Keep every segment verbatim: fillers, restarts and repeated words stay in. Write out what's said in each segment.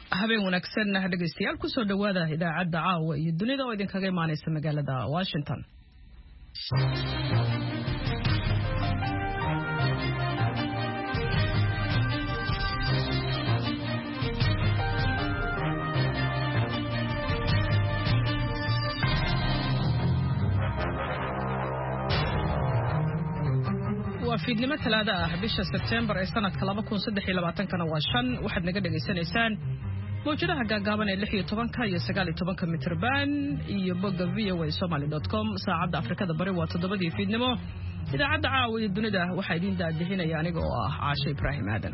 habeen wanaagsan dhageystayaal ku soo dhawaada idaacadda caawa iyo dunida oo idin kaga imaanaysa magaalada Washington. fiidnimo talaada ah bisha September ee sanadka laba kun saddex iyo labaatan kana waa shan waxaad naga dhageysanaysaan mowjadaha gaagaaban ee lix iyo toban iyo sagaal iyo toban mitir baan iyo bogga v o a somali dot com saacadda Afrikada bari waa toddobadii fiidnimo idaacadda caawa iyo dunida waxa idin daadixinaya aniga oo ah Caashe Ibrahim Aadan.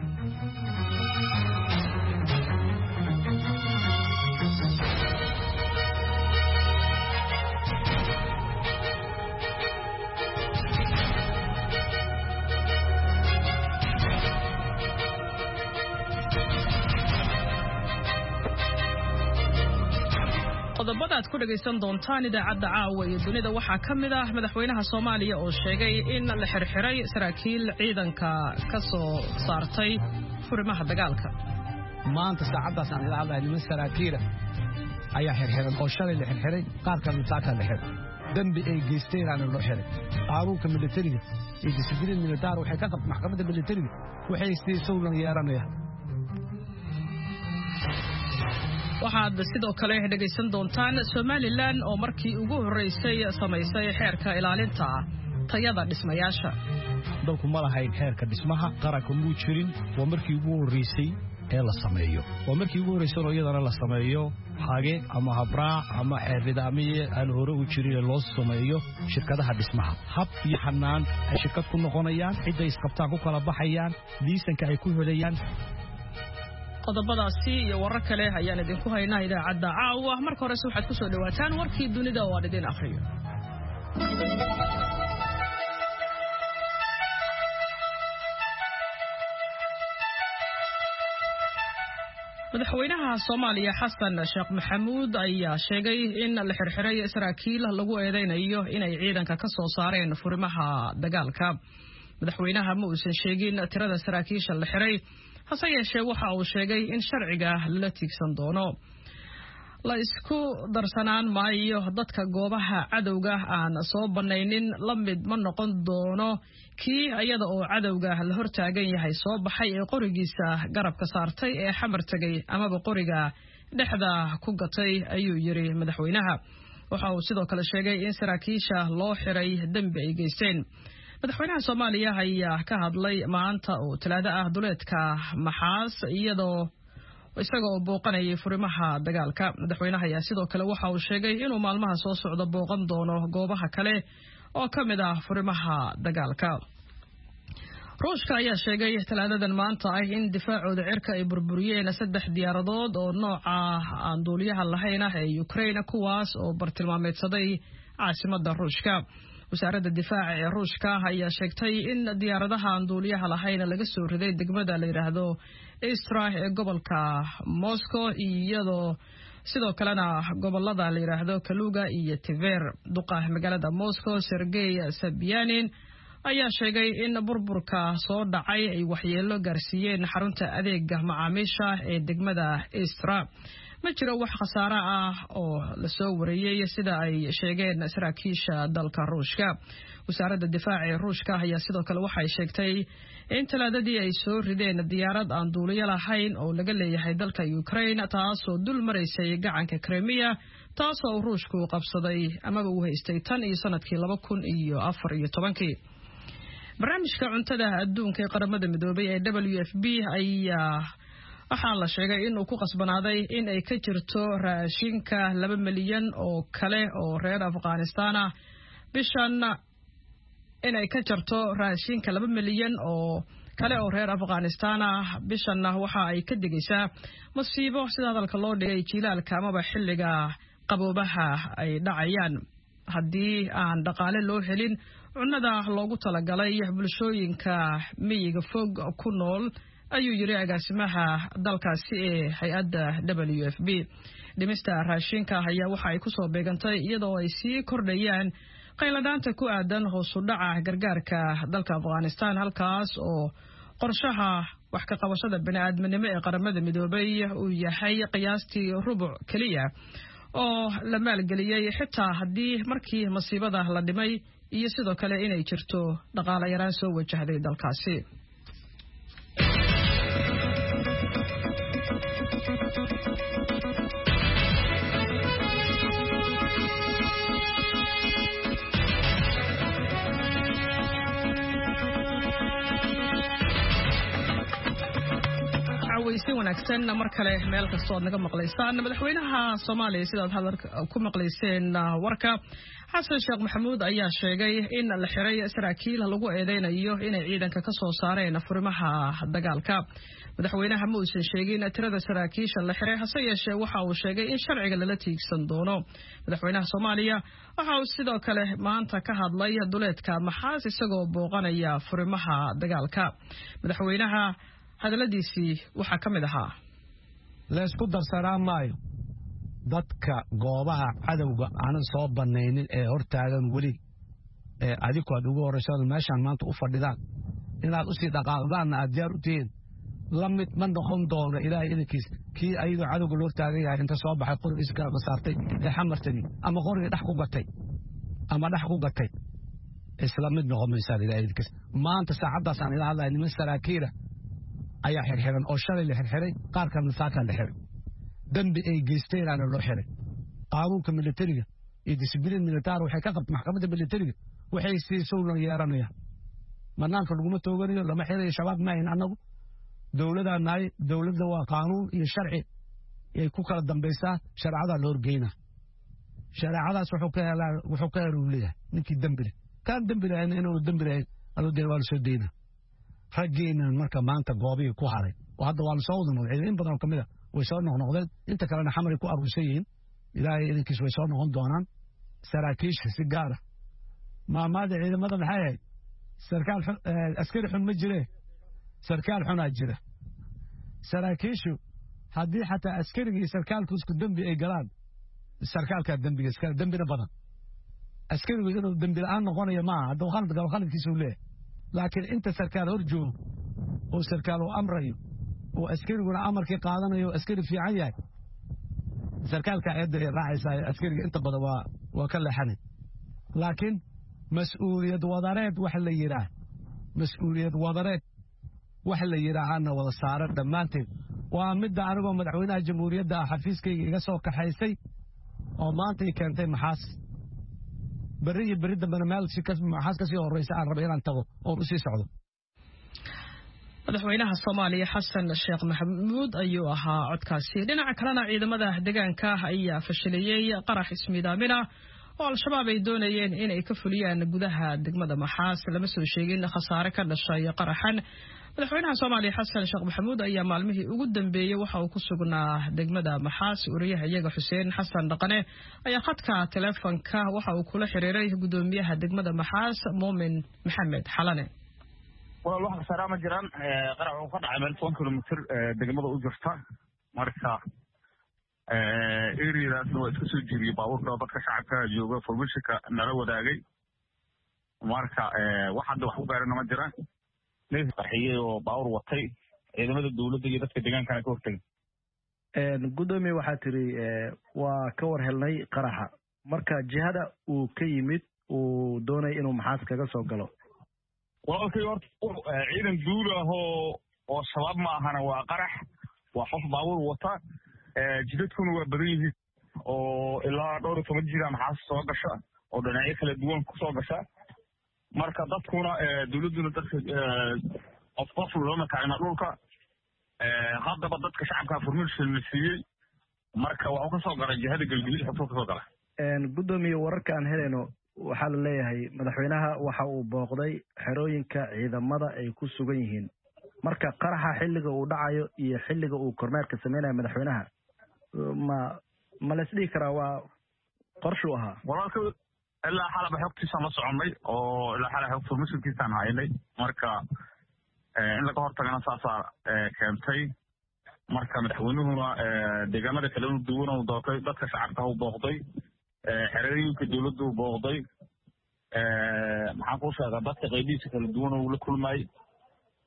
qodobada aad ku dhageysan doontaan idaacadda caawa iyo dunida waxaa ka mid ah madaxweynaha Soomaaliya oo sheegay in la xirxiray saraakiil ciidanka ka soo saartay furimaha dagaalka. maanta saacadaas aan ilaahay niman saraakiil ayaa xirxiray oo shalay la xirxiray qaar ka mid ah la xirxiray dambi ay geysteen aan loo xiray qaarunka militariga iyo disciplin military waxay ka qabtay maxkamadda militariga waxay siisay ulan yeeranaya. waxaad sidoo kale dhageysan doontaan Somaliland oo markii ugu horeysay samaysay xeerka ilaalinta tayada dhismayaasha. dalku ma lahayn xeerka dhismaha qaranka muu jirin waa markii ugu horeysay ee la sameeyo waa markii ugu horeysay oo iyadana la sameeyo hage ama habraac ama xeer nidaamiye aan hore u jirin loo sameeyo shirkadaha dhismaha hab iyo xanaan ay shirkad ku noqonayaan cid ay isqabtaan ku kala baxayaan liisanka ay ku helayaan. qodobadaasi iyo warar kale ayaan idinku haynaa idaacadda caawa marka hore waxaad ku soo dhawaataan warkii dunida oo aan idin akhriyo. madaxweynaha Soomaaliya Xasan Sheekh Maxamuud ayaa sheegay in la xirxiray saraakiil lagu eedeynayo inay ciidanka ka soo saareen furimaha dagaalka. madaxweynaha ma uusan sheegin tirada saraakiisha la xiray hase yeeshee waxa uu sheegay in sharciga la tiigsan doono. la isku darsanaan maayo dadka goobaha cadowga aan soo banaynin la mid ma noqon doono kii ayada oo cadowga la hortaagan yahay soo baxay ee qorigiisa garabka saartay ee xamar tagay amaba qoriga dhexda ku gatay ayuu yiri madaxweynaha. waxa uu sidoo kale sheegay in saraakiisha loo xiray dambi ay geysteen. madaxweynaha Soomaaliya ayaa ka hadlay maanta oo talaada ah duleedka Maxaas iyadoo isagoo booqanayay furimaha dagaalka. madaxweynaha ayaa sidoo kale waxa uu sheegay inuu maalmaha soo socda booqan doono goobaha kale oo ka mid ah furimaha dagaalka. Ruushka ayaa sheegay talaadadan maanta ah in difaacooda cirka ay burburiyeen saddex diyaaradood oo nooca aan duuliyaha lahayn ah ee Ukraine kuwaas oo bartilmaameedsaday caasimadda Ruushka. wasaaradda difaaca ee Ruushka ayaa sheegtay in diyaaradaha aan duuliyaha lahayn laga soo riday degmada la yiraahdo Istra ee gobolka Moscow iyadoo sidoo kalena gobolada la yiraahdo Kaluga iyo Tver. duqa magaalada Moscow Sergey Sobyanin ayaa sheegay in burburka soo dhacay ay waxyeelo gaarsiiyeen xarunta adeega macaamiisha ee degmada Istra. ma jiro wax khasaare ah oo la soo wariyay sida ay sheegeen saraakiisha dalka Ruushka. wasaaradda difaaca ee Ruushka ayaa sidoo kale waxay sheegtay in talaadadii ay soo rideen diyaarad aan duuliye lahayn oo laga leeyahay dalka Ukraine taasoo dul mareysay gacanka Crimea taasoo Ruushku qabsaday ama uu haystay tan iyo sanadkii laba kun iyo afar iyo toban. barnaamijka cuntada adduunka ee qaramada midoobay ee W F P ayaa waxaa la sheegay in uu ku qasbanaaday in ay ka jirto raashinka laba milyan oo kale oo reer Afghanistan ah bishan in ay ka jirto raashinka laba milyan oo kale oo reer Afghanistan ah bishan waxa ay ka digaysaa masiibo sida hadalka loo dhigay jilaalka amaba xilliga qaboobaha ay dhacayaan haddii aan dhaqaale loo helin cunnada loogu talagalay bulshooyinka miyiga fog ku nool ayuu yiri agaasimaha dalkaasi ee hay'adda W F P. dhimista raashinka ayaa waxa ay ku soo beegantay iyadoo ay sii kordhayaan qayladaanta ku aadan hoos u dhaca gargaarka dalka Afghanistan halkaas oo qorshaha wax ka qabashada bini'aadminimo ee qaramada midoobay uu yahay qiyaastii rubuc kaliya oo la maalgeliyay xitaa haddii markii masiibada la dhimay iyo sidoo kale inay jirto dhaqaale yaraan soo wajahday dalkaasi. si wanaagsan mar kale meel kasta oo naga maqlaysaan madaxweynaha Soomaaliya sidaad hadalka ku maqlayseen warka Xasan Sheekh Maxamuud ayaa sheegay in la xiray saraakiil lagu eedeynayo inay ciidanka ka soo saareen furimaha dagaalka madaxweynaha ma uusan sheegin tirada saraakiisha la xiray hase yeeshee waxa uu sheegay in sharciga lala tiigsan doono madaxweynaha Soomaaliya waxa uu sidoo kale maanta ka hadlay duleedka Maxaas isagoo booqanaya furimaha dagaalka madaxweynaha hadaladiisii waxa kamid ahaa la isku darsanaa maayo dadka goobaha cadawga aan soo baneynin ee hortaagan wali ee adigu aad ugu horeyso meeshan maanta u fadhidaan inaad u sii dhaqaaqdaan aad diyaar u tihiin lamid ma noqon doono ilaahay idinkiis kii ayadoo cadawga loo taagan yahay inta soo baxay qori iska qasaartay ee xamartay ama qoriga dhax ku gatay ama dhax ku gatay isla mid noqon maysa ilaahay idinkiis maanta saacadaas aan ila hadlaynay min saraakiira ayaa xirxiran oo shalay la xirxiray qaar ka misaaka la xiray dambi ay geysteen aan loo xiray qaanuunka militariga iyo disciplin militar waxay ka qabtay maxkamadda militariga waxay si soo yeeranayaan manaanka laguma tooganayo lama xirayo shabaab ma in anagu dawladda naay dawladda waa qaanuun iyo sharci ay ku kala dambaysaa sharciyada loo horgeeyna sharciyadaas wuxuu ka helaa wuxuu ka heruuliyaa ninkii dambi leh kan dambi leh inuu dambi leh alo deewal soo deena raggeena marka maanta goobiga ku haray oo hadda waan soo wadnay ciidan badan kamid ah way soo noqnoqdeen inta kalena xamri ku arusayeen ilaahay idinkiis way soo noqon doonaan saraakiisha si gaar ah maamada ciidamada maxay ahayd sarkaal askari xun ma jire sarkaal xun jira saraakiishu haddii xataa askariga iyo sarkaalku isku dambi ay galaan sarkaalka dambiga iska dambina badan askarigu inuu dambi la'aan noqonayo ma aha hadduu khalad galo khaladkiisu leeyahay laakiin inta sarkaal horjoogo oo sarkaal uu amrayo oo askariguna amarkii qaadanayo askari fiican yahay sarkaalka ayada ay raacaysaa askariga inta badan waa waa ka leexanay laakiin mas'uuliyad wadareed wax la yiraahdo mas'uuliyad wadareed wax la yiraahdo wada saaran dhamaanteed waa mid anigoo madaxweynaha jamhuuriyadda xafiiskayga iga soo kaxaysay oo maanta ay keentay Maxaas bari bari dambana meel si kas Maxaas ka sii horeysa aan rabay inaan tago oo u sii socdo madaxweynaha Soomaaliya Xasan Sheekh Maxamuud ayuu ahaa codkaasi dhinaca kalena ciidamada deegaanka ayaa fashiliyay qarax ismiidaamina oo al-shabaab ay doonayeen in ay ka fuliyaan gudaha degmada Maxaas lama soo sheegin khasaare ka dhashay qaraxan madaxweynaha Soomaaliya Xasan Sheekh Maxamuud ayaa maalmihii ugu dambeeyay waxa uu ku sugnaa degmada Maxaas wariyaha iyaga Xuseen Xasan Dhaqane ayaa khadka telefoonka waxa uu kula xiriiray gudoomiyaha degmada Maxaas Muumin Maxamed Xalane wala wax salaama jiraan qarax uu ka dhacay meel toban kiiloomitir degmada u jirta marka ee area oo isku soo jiiriyay baabuurka dadka shacabka jooga formishka nala wadaagay marka ee waxa hadda wax u gaarana ma jiraan leeyahay qarxiyay oo baawur watay ciidamada dawladda iyo dadka deegaanka ka hortagay een gudoomiye waxa tiri waa ka war helnay qaraxa marka jihada uu ka yimid uu doonay inuu Maxaas kaga soo galo walaalkay horta ciidan duul ah oo oo shabaab ma ahana waa qarax waa qof baawur wata ee jidadkuna waa badan yihiin oo ilaa dhowr iyo toban jira Maxaas soo gasha oo dhinacyo kala duwan ku soo gasha marka dadkuna dawladuna dadka of qof loo kacayna dhulka ee hadaba dadka shacabka formation siiyay marka waxa ka soo galay jihada galgaliid xubto ka soo galay een gudoomiye wararka aan helayno waxa la leeyahay madaxweynaha waxa uu booqday xerooyinka ciidamada ay ku sugan yihiin marka qaraxa xilliga uu dhacayo iyo xilliga uu kormeerka sameeynaa madaxweynaha ma ma la isdhihi karaa waa qorshe u ahaa walaalka ilaa xalaba xogtiisa ma soconay oo ilaa xalaba xog formation haynay marka in laga hortagana saasa keentay marka madaxweynuhuna deegaanada kala duwan oo doortay dadka shacabka uu booqday xerooyinka dawladda uu booqday maxaan ku sheegaa dadka qaybihiisa kala duwan oo la kulmay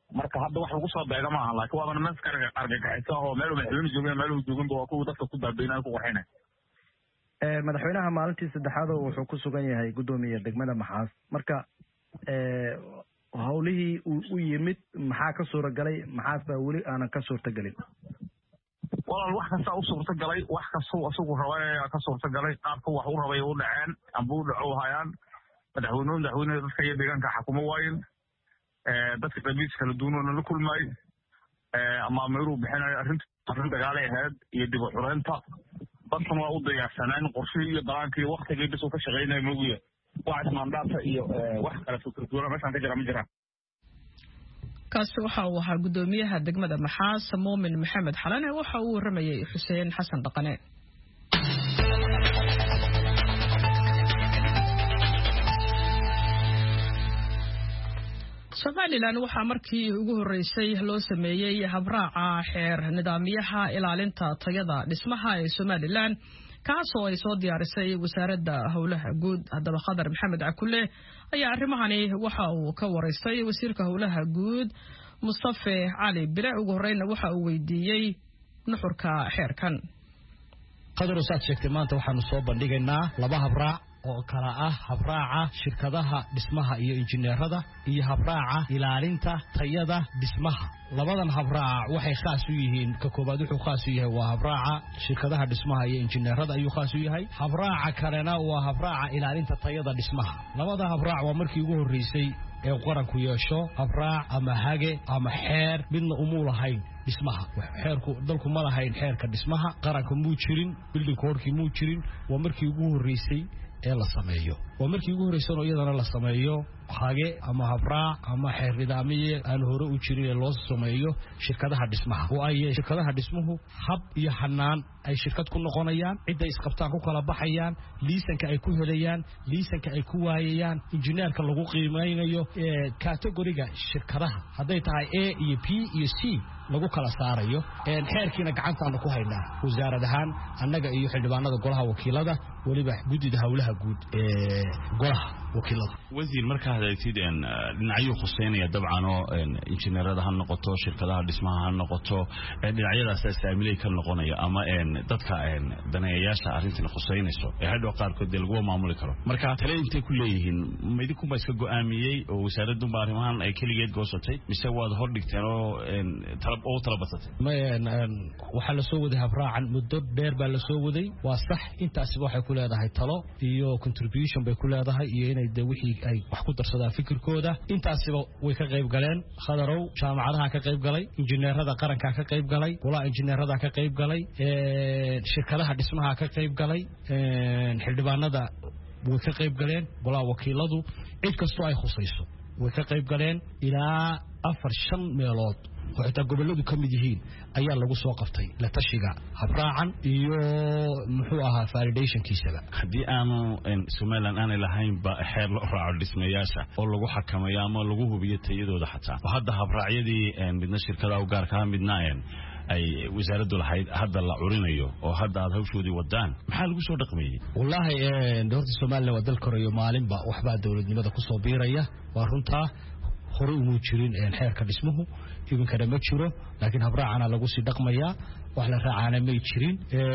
marka hadda wax lagu soo beega maaha laakiin waaba niman iska argagaxisa oo meel madaxweyne joogeen meel uu jooginba waa kuwa dadka ku baabeynaya ku qorxinaya madaxweynaha maalintii saddexaad wuxuu ku sugan yahay guddoomiye degmada Maxaas marka hawlihii uu u yimid maxaa ka suuragalay Maxaas baa weli aanan ka suurtagelin walaal wax kasta u suurtagalay wax kasta asugu rabay ka suurtagalay qaabka wax u rabay u dhaceen amba u dhaco hayaan madaxweynuhu madaxweynaha dadka iyo deegaanka xakumo waayeen dadka qabiis kala duwan la kulmay ama meeru bixinay arrinta arrin dagaal ahayd iyo dib u xureynta dadkan waa u diyaarsanaan qorshe iyo balaanka iyo waqtiga dib u ka shaqeynay moogiye wax mandaata iyo wax kala fikirkooda meeshan ka jira ma jiraan kaasi waxa uu ahaa guddoomiyaha degmada Maxaas Muumin Maxamed Xalane waxa uu waramayay Xuseen Xasan Dhaqane Somaliland waxa markii ugu horeysay loo sameeyay habraaca xeer nidaamyaha ilaalinta tayada dhismaha ee Somaliland kaasoo ay soo diyaarisay wasaaradda howlaha guud haddaba Khadar Maxamed Cakulle ayaa arrimahani waxa uu ka wareystay wasiirka howlaha guud Mustafa Cali Bile ugu horeyna waxa uu weydiiyay nuxurka xeerkan Khadar saad sheegtay maanta waxaanu soo bandhigaynaa laba habraac oo kala ah habraaca shirkadaha dhismaha iyo injineerada iyo habraaca ilaalinta tayada dhismaha labadan habraac waxay khaas u yihiin ka koobaad wuxuu khaas u yahay waa habraaca shirkadaha dhismaha iyo injineerada ayuu khaas u yahay habraaca kalena waa habraaca ilaalinta tayada dhismaha labada habraac waa markii ugu horeysay ee qaranku yeesho habraac ama hage ama xeer midna umuu lahayn dhismaha xeerku dalku ma lahayn xeerka dhismaha qaranka muu jirin building code-kii muu jirin waa markii ugu horeysay ee la sameeyo waa markii ugu horeysay oo iyadana la sameeyo hage ama habraac ama xeer nidaamiye aan hore u jirin ee loo sameeyo shirkadaha dhismaha oo ay shirkadaha dhismuhu hab iyo hanaan ay shirkad ku noqonayaan cid ay isqabtaan ku kala baxayaan liisanka ay ku helayaan liisanka ay ku waayayaan injineerka lagu qiimeynayo ee category-ga shirkadaha haday tahay A iyo B iyo C lagu kala saarayo ee xeerkiina gacantaana ku haynaa wasaaradahan annaga iyo xildhibaanada golaha wakiilada waliba gudida howlaha guud ee golaha wakiilada wasiir marka hadaytid in dhinacyo khuseynaya dabcan oo injineerada ha noqoto shirkadaha dhismaha ha noqoto dhinacyadaas saamilay ka noqonaya ama een dadka een daneeyaasha arrintan khuseynayso ee hadhow qaarkood lagu maamuli karo marka tale intay ku leeyihiin ma idinku ma iska go'aamiyay oo wasaaraddu baarimahan ay kaligeed goosatay mise waad hor dhigteen oo talab oo talabatay ma waxa la soo waday habraacan muddo dheer baa la soo waday waa sax intaas waxay ku leedahay talo iyo contribution bay ku leedahay iyo inay de wixii ay wax ku darsadaan fikirkooda intaasiba way ka qayb galeen khadarow jaamacadaha ka qayb galay injineerada qaranka ka qayb galay wala injineerada ka qayb galay ee shirkadaha dhismaha ka qayb galay ee xildhibaanada way ka qayb galeen golaha wakiiladu cid kastoo ay khusayso way ka qayb galeen ilaa afar shan meelood oo xitaa goboladu ka mid yihiin ayaa lagu soo qabtay la tashiga habraacan iyo muxuu ahaa validationkiisaba haddii aanu Somaliland aan lahayn ba xeer loo raaco dhismayaasha oo lagu xakameeyo ama lagu hubiyo tayadooda xataa hadda habraacyadii midna shirkadaha u gaarka midna ay wasaaraddu lahayd hadda la curinayo oo hadda aad hawshoodii wadaan maxaa lagu soo dhaqmeeyay wallahi ee doorta Soomaaliland waa dal korayo maalinba waxba dawladnimada ku soo biiraya waa runta hore u jirin ee xeerka dhismuhu iminka ma jiro laakiin habraacana lagu sii dhaqmaya wax la raacana ma jirin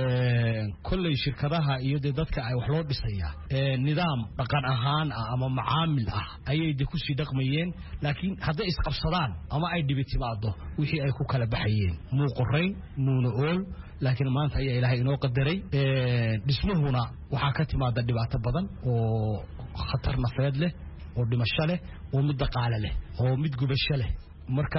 ee kulli shirkadaha iyo dadka ay wax loo dhisaya ee nidaam dhaqan ahaan ama macaamil ah ayay ku sii dhaqmayeen laakiin haday isqabsadaan ama ay dhibitimaado wixii ay ku kala baxayeen muu qorayn muuna ool laakiin maanta ayaa ilaahay inoo qadaray ee dhismuhuna waxa ka timaada dhibaato badan oo khatar nafeed leh oo dhimasho leh oo mid dhaqaale leh oo mid gubasho leh marka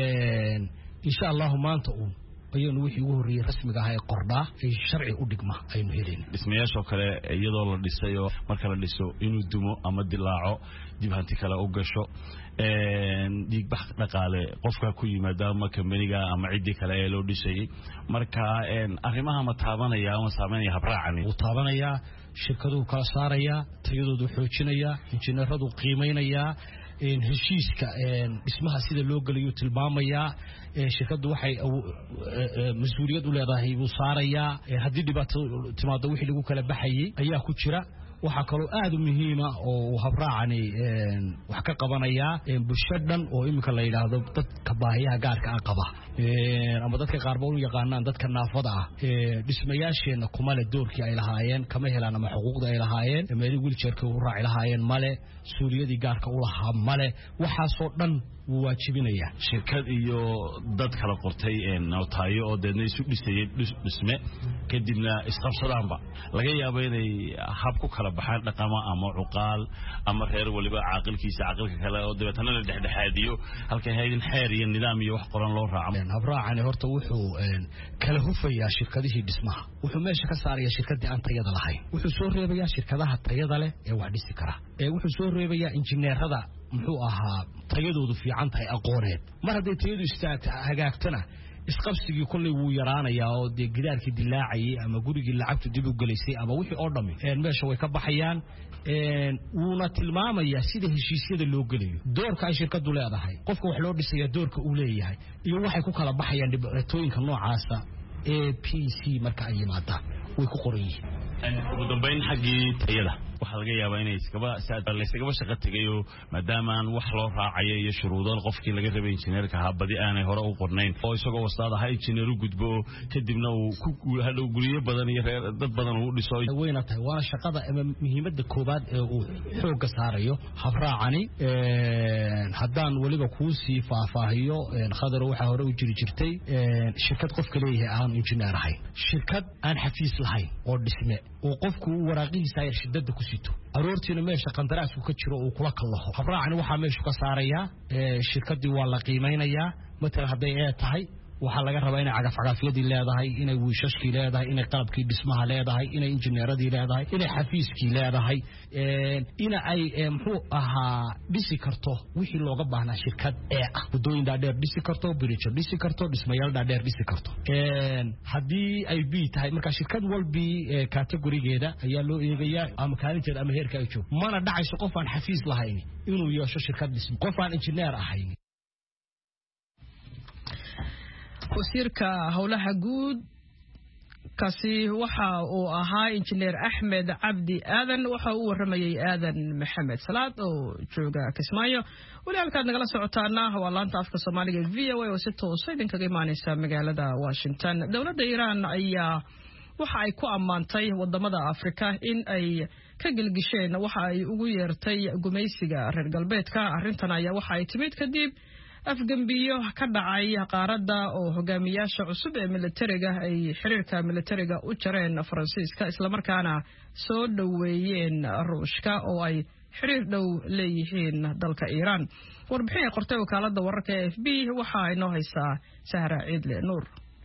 ee insha Allah maanta uu ayuu wixii ugu horeeyay rasmiga ah ee qordhaa ee sharci u dhigma aynu heleen dhismayaasha kale iyadoo la dhisayo marka la dhiso inuu dumo ama dilaaco dib hanti kale u gasho ee dig bax dhaqaale qofka ku yimaada ama kamaniga ama cidi kale ee loo dhisay marka ee arrimaha ma taabanaya ama saameynaya habraacani uu taabanaya shirkaduhu kala saaraya tayadoodu xoojinaya injineeradu qiimeynaya in heshiiska een dhismaha sida loo galiyo tilmaamaya ee shirkadu waxay mas'uuliyad u leedahay uu saaraya hadii dhibaato timaado wixii lagu kala baxayay ayaa ku jira waxa kaloo aad u muhiim ah oo habraacani een wax ka qabanaya bulshadan oo imika la yiraahdo dadka baahiyaha gaarka ah qaba een ama dadka qaar baa u yaqaanaan dadka naafada ah ee dhismayaasheena kuma le doorkii ay lahaayeen kama helaan ama xuquuqda ay lahaayeen meeli wheelchairka u raaci lahaayeen male suuriyadii gaarka u lahaa male waxa soo dhan waajibinaya shirkad iyo dad kala qortay ee nootaayo oo deedna isu dhisay dhisme kadibna isqabsadaanba laga yaabo inay hab ku kala baxaan dhaqamo ama cuqaal ama reer waliba caaqilkiisa caaqilka kale oo dabeetana la dhexdhexaadiyo halka hay'adin xeer iyo nidaam iyo wax qoran loo raaco habraacani horta wuxuu kala hufayaa shirkadihii dhismaha wuxuu meesha ka saarayaa shirkadii aan tayada lahayn wuxuu soo reebayaa shirkadaha tayada leh ee wax dhisi kara ee wuxuu soo reebayaa injineerada muxuu ahaa tayadoodu fiican tahay aqooneed mar haday tayadu istaagto hagaagtana isqabsigii kulli wuu yaraanayaa oo de gidaarkii dilaacay ama gurigii lacagtu dib u galeysay ama wixii oo dhami ee meesha way ka baxayaan ee wuuna tilmaamaya sida heshiisyada loo galayo doorka ay shirkadu leedahay qofka wax loo dhisaya doorka uu leeyahay iyo waxay ku kala baxayaan dhibaatooyinka noocaasa ee P C marka ay yimaadaan way ku qoran yihiin ugu dambeyn xaqii tayada waxa laga yaabaa inay iskaba saad la iskaba shaqo tagayo maadaama aan wax loo raacayo iyo shuruudo qofkii laga rabay injineerka ha badi aanay hore u qornayn oo isagoo wasaada ha injineeru gudbo kadibna uu ku hadhow guriyo badan iyo dad badan uu dhiso wayna tahay waa shaqada ama muhiimadda koobaad ee uu xoogga saarayo habraacani ee haddaan waliba ku sii faahfaahiyo khadar waxa hore u jiri jirtay shirkad qof kale yahay aan injineer ahayn shirkad aan xafiis lahayn oo dhisme oo qofku waraaqihiisa ay shidada ku sito aroortiina meesha qandaraasku ka jiro oo kula kalaho habraacani waxa meesha ka saaraya ee shirkadii waa la qiimeynaya matala haday ay tahay waxa laga rabaa inay cagaf cagafyadii leedahay inay wiishashkii leedahay inay qalabkii dhismaha leedahay inay injineeradii leedahay inay xafiiskii leedahay ee ina ay muxuu ahaa dhisi karto wixii looga baahnaa shirkad ee ah wadooyin dhaadheer dhisi karto bridge dhisi karto dhismayaal dhaadheer dhisi karto ee hadii ay bi tahay marka shirkad walbi categorigeeda ayaa loo eegayaa ama kaalinteeda ama heerka ay joogto mana dhacayso qof aan xafiis lahayn inuu yeesho shirkad dhismo qof aan injineer ahayn wasiirka howlaha guud kaasi waxa uu ahaa injineer Axmed Cabdi Aadan waxa uu waramayay Aadan Maxamed Salaad oo jooga Kismaayo wali halka nagala socotaana waa laanta afka Soomaaliga V O A oo si toos ah idinkaga imaanaysa magaalada Washington dawladda Iran ayaa waxa ay ku amaantay wadamada Afrika in ay ka gilgisheen waxa ay ugu yeertay gumaysiga reer galbeedka arintan ayaa waxa ay timid kadib afgambiyo ka dhacay qaarada oo hogaamiyaasha cusub ee militariga ay xiriirka militariga u jareen Faransiiska isla markaana soo dhaweeyeen Ruushka oo ay xiriir dhow leeyihiin dalka Iran warbixin qortay wakaalada wararka ee F B waxa ay noo haysaa Sahra Ciidle Nuur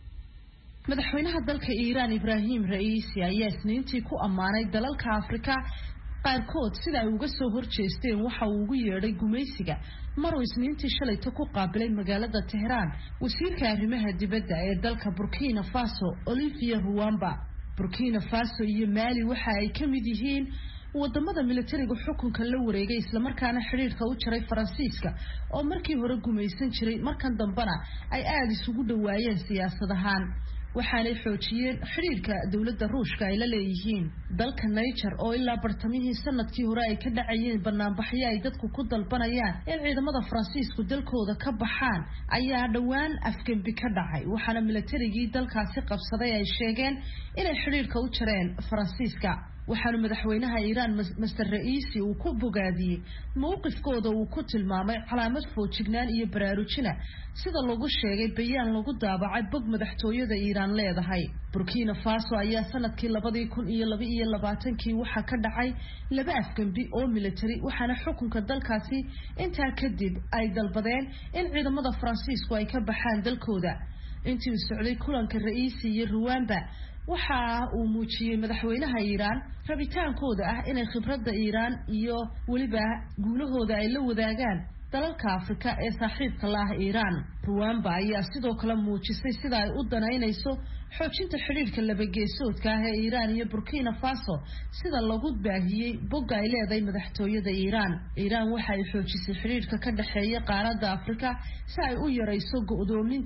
madaxweynaha dalka Iran Ibrahim Raisi ayaa isniintii ku amaanay dalalka Afrika qaarkood sida ay uga soo horjeesteen waxa uu ugu yeeray gumaysiga maruu isniintii shalayta ku qaabilay magaalada Tehran wasiirka arrimaha dibadda ee dalka Burkina Faso Olivier Ruwamba Burkina Faso iyo Mali waxa ay ka mid yihiin wadamada militariga xukunka la wareegay isla markaana xiriirka u jaray Faransiiska oo markii hore gumaysan jiray markan dambana ay aad isugu dhawaayeen siyaasadahan waxaanay xoojiyeen xiriirka dawladda Ruushka ay la leeyihiin dalka Niger oo ilaa bartamihii sanadkii hore ay ka dhacayeen banaanbaxyo ay dadku ku dalbanayaan in ciidamada Faransiisku dalkooda ka baxaan ayaa dhawaan afgambi ka dhacay waxaana militarigii dalkaasi qabsaday ay sheegeen inay xiriirka u jareen Faransiiska waxaana madaxweynaha Iran Mr Raisi uu ku bogaadiyay mowqifkooda uu ku tilmaamay calaamad foojignaan iyo baraarujina sida lagu sheegay bayaan lagu daabacay bog madaxtooyada Iran leedahay Burkina Faso ayaa sanadkii laba kun iyo laba iyo labaatan kii waxa ka dhacay laba afgambi oo military waxaana xukunka dalkaasi intaa kadib ay dalbadeen in ciidamada Faransiisku ay ka baxaan dalkooda intii socday kulanka Raisi iyo Ruwamba waxa uu muujiyay madaxweynaha Iran rabitaankooda ah inay khibradda Iran iyo waliba guulahooda ay la wadaagaan dalalka Afrika ee saaxiibka la ah Iran Ruwamba ayaa sidoo kale muujisay sida ay u danaynayso xoojinta xiriirka labageesoodka ah ee Iran iyo Burkina Faso sida lagu baahiyay bogga ay leedahay madaxtooyada Iran Iran waxa ay xoojisay xiriirka ka dhaxeeya qaaradda Afrika si ay u yareyso go'doominta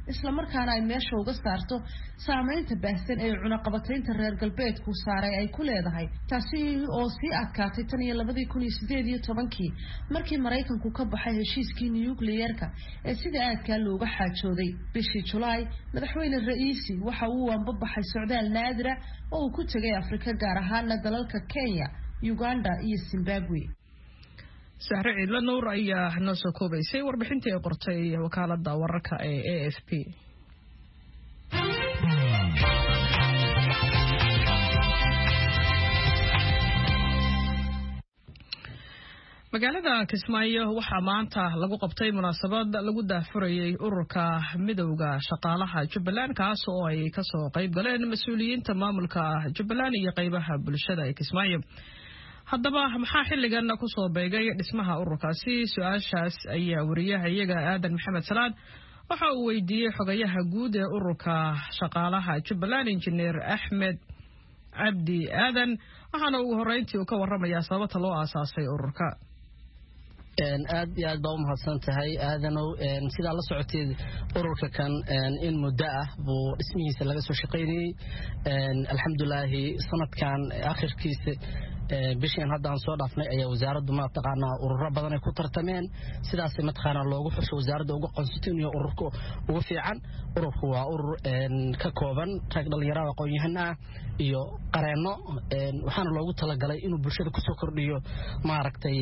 isla markaana ay meesha uga saarto saameynta baahsan ee cunaqabataynta reer galbeedku saaray ay ku leedahay taasi oo sii adkaatay tan iyo labadii kun iyo sideed iyo tobankii markii Mareykanku ka baxay heshiiskii nuclear-ka ee sida aadka looga xaajooday bishii July madaxweyne Raisi waxa uu anbabaxay socdaal naadira oo uu ku tagay Afrika gaar ahaan dalalka Kenya Uganda iyo Zimbabwe. Sahre Ciidla Nuur ayaa noo soo koobaysay warbixintii ay qortay wakaaladda wararka ee A F P. magaalada Kismaayo waxaa maanta lagu qabtay munaasabad lagu daafurayay ururka midowga shaqaalaha Jubbaland kaas oo ay ka soo qayb galeen mas'uuliyiinta maamulka Jubbaland iyo qaybaha bulshada ee Kismaayo. haddaba maxaa xilligan ku soo beegay dhismaha ururkaasi su'aashaas ayaa wariyahayaga Aadan Maxamed Salaad waxa uu weydiiyey xogayaha guud ee ururka shaqaalaha Jubbaland Engineer Axmed Abdi Aadan waxaana ugu horeyntii uu ka warramayaa sababta loo aasaasay ururka. aad iyo aad baa u mahadsan tahay aadanow sidaa la socotay ururka kan in muddo ah buu dhismihiisa laga soo shaqaynayay alxamdulillah sanadkan akhirkiisa bishan hadda aan soo dhaafnay ayaa wasaaraddu ma taqaana ururo badan ay ku tartameen sidaas ma taqaana loogu xusho wasaaradda ugu qonstituniyo ururka ugu fiican ururku waa urur ka kooban rag dhalinyarada aqoon-yahano ah iyo qareeno waxaana loogu talagalay inuu bulshada ku soo kordhiyo maaragtay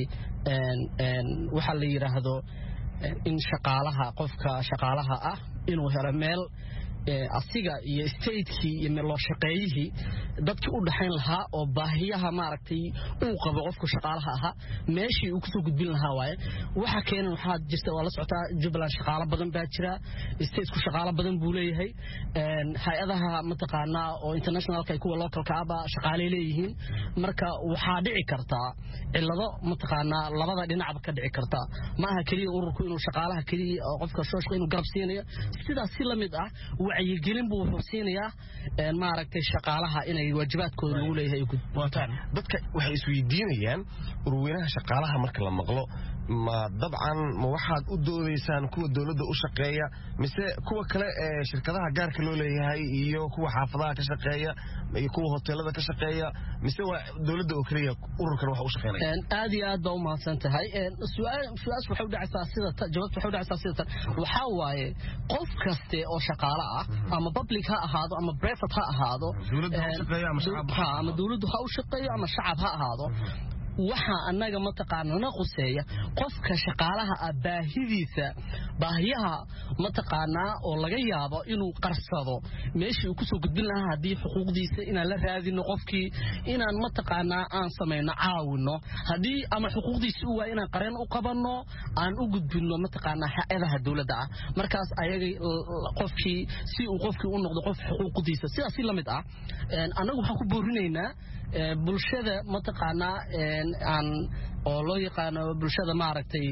waxa la yiraahdo in shaqaalaha qofka shaqaalaha ah inuu helo meel asiga iyo state-kii iyo loo shaqeeyihii dadkii u dhaxayn lahaa oo baahiyaha maaragtay uu qabo qofka shaqaalaha ahaa meeshii uu kusoo gudbin lahaa waaye waxa keenan waxaa jirta waa la socotaa Jubbaland shaqaalo badan baa jira state-ku shaqaalo badan buu leeyahay hay-adaha mataqaanaa oo internationalka ay kuwa localka aba shaqaalay leeyihiin marka waxaa dhici kartaa cilado mataqaanaa labada dhinacba ka dhici kartaa ma aha kaliya ururku inuu shaqaalaha kaliya oo qofka soo shaqeeyo inuu garab siinayo sidaas si lamid ah wacyigelin buu xusiinayaa maaragtay shaqaalaha inay waajibaadkooda lagu leeyahay wataan dadka waxay isweydiinayaan ururweynaha shaqaalaha marka la maqlo ma dabcan ma waxaad u doodaysaan kuwa dawladda u shaqeeya mise kuwa kale ee shirkadaha gaarka loo leeyahay iyo kuwa xaafadaha ka shaqeeya iyo kuwa hoteelada ka shaqeeya mise waa dawladda oo kaliya ururkan waxa u shaqeynaya aad iyo aad baa u mahadsan tahay su'aal su'aal waxay u dhacaysaa sida jawaabtu waxay u dhacaysaa sida waxa waaye qof kaste oo shaqaale ah ama public ha ahaado ama private ha ahaado dawladda ha u shaqeeyo ama shacab ha ama dawladdu ha u shaqeeyo ama shacab ha ahaado waxa anaga ma taqaanana quseeya qofka shaqaalaha ah baahidiisa baahiyaha ma taqaanaa oo laga yaabo inuu qarsado meeshii uu ku soo gudbin lahaa hadii xuquuqdiisa inaan la raadino qofkii inaan ma taqaanaa aan sameeyno caawino hadii ama xuquuqdiisa uu waa inaan qareen u qabanno aan u gudbino ma taqaanaa hay'adaha dawladda ah markaas ayaga qofkii si uu qofkii u noqdo qof xuquuqdiisa sidaas la mid ah anagu waxaan ku boorinaynaa bulshada ma taqaanaa aan oo loo yaqaan bulshada maaragtay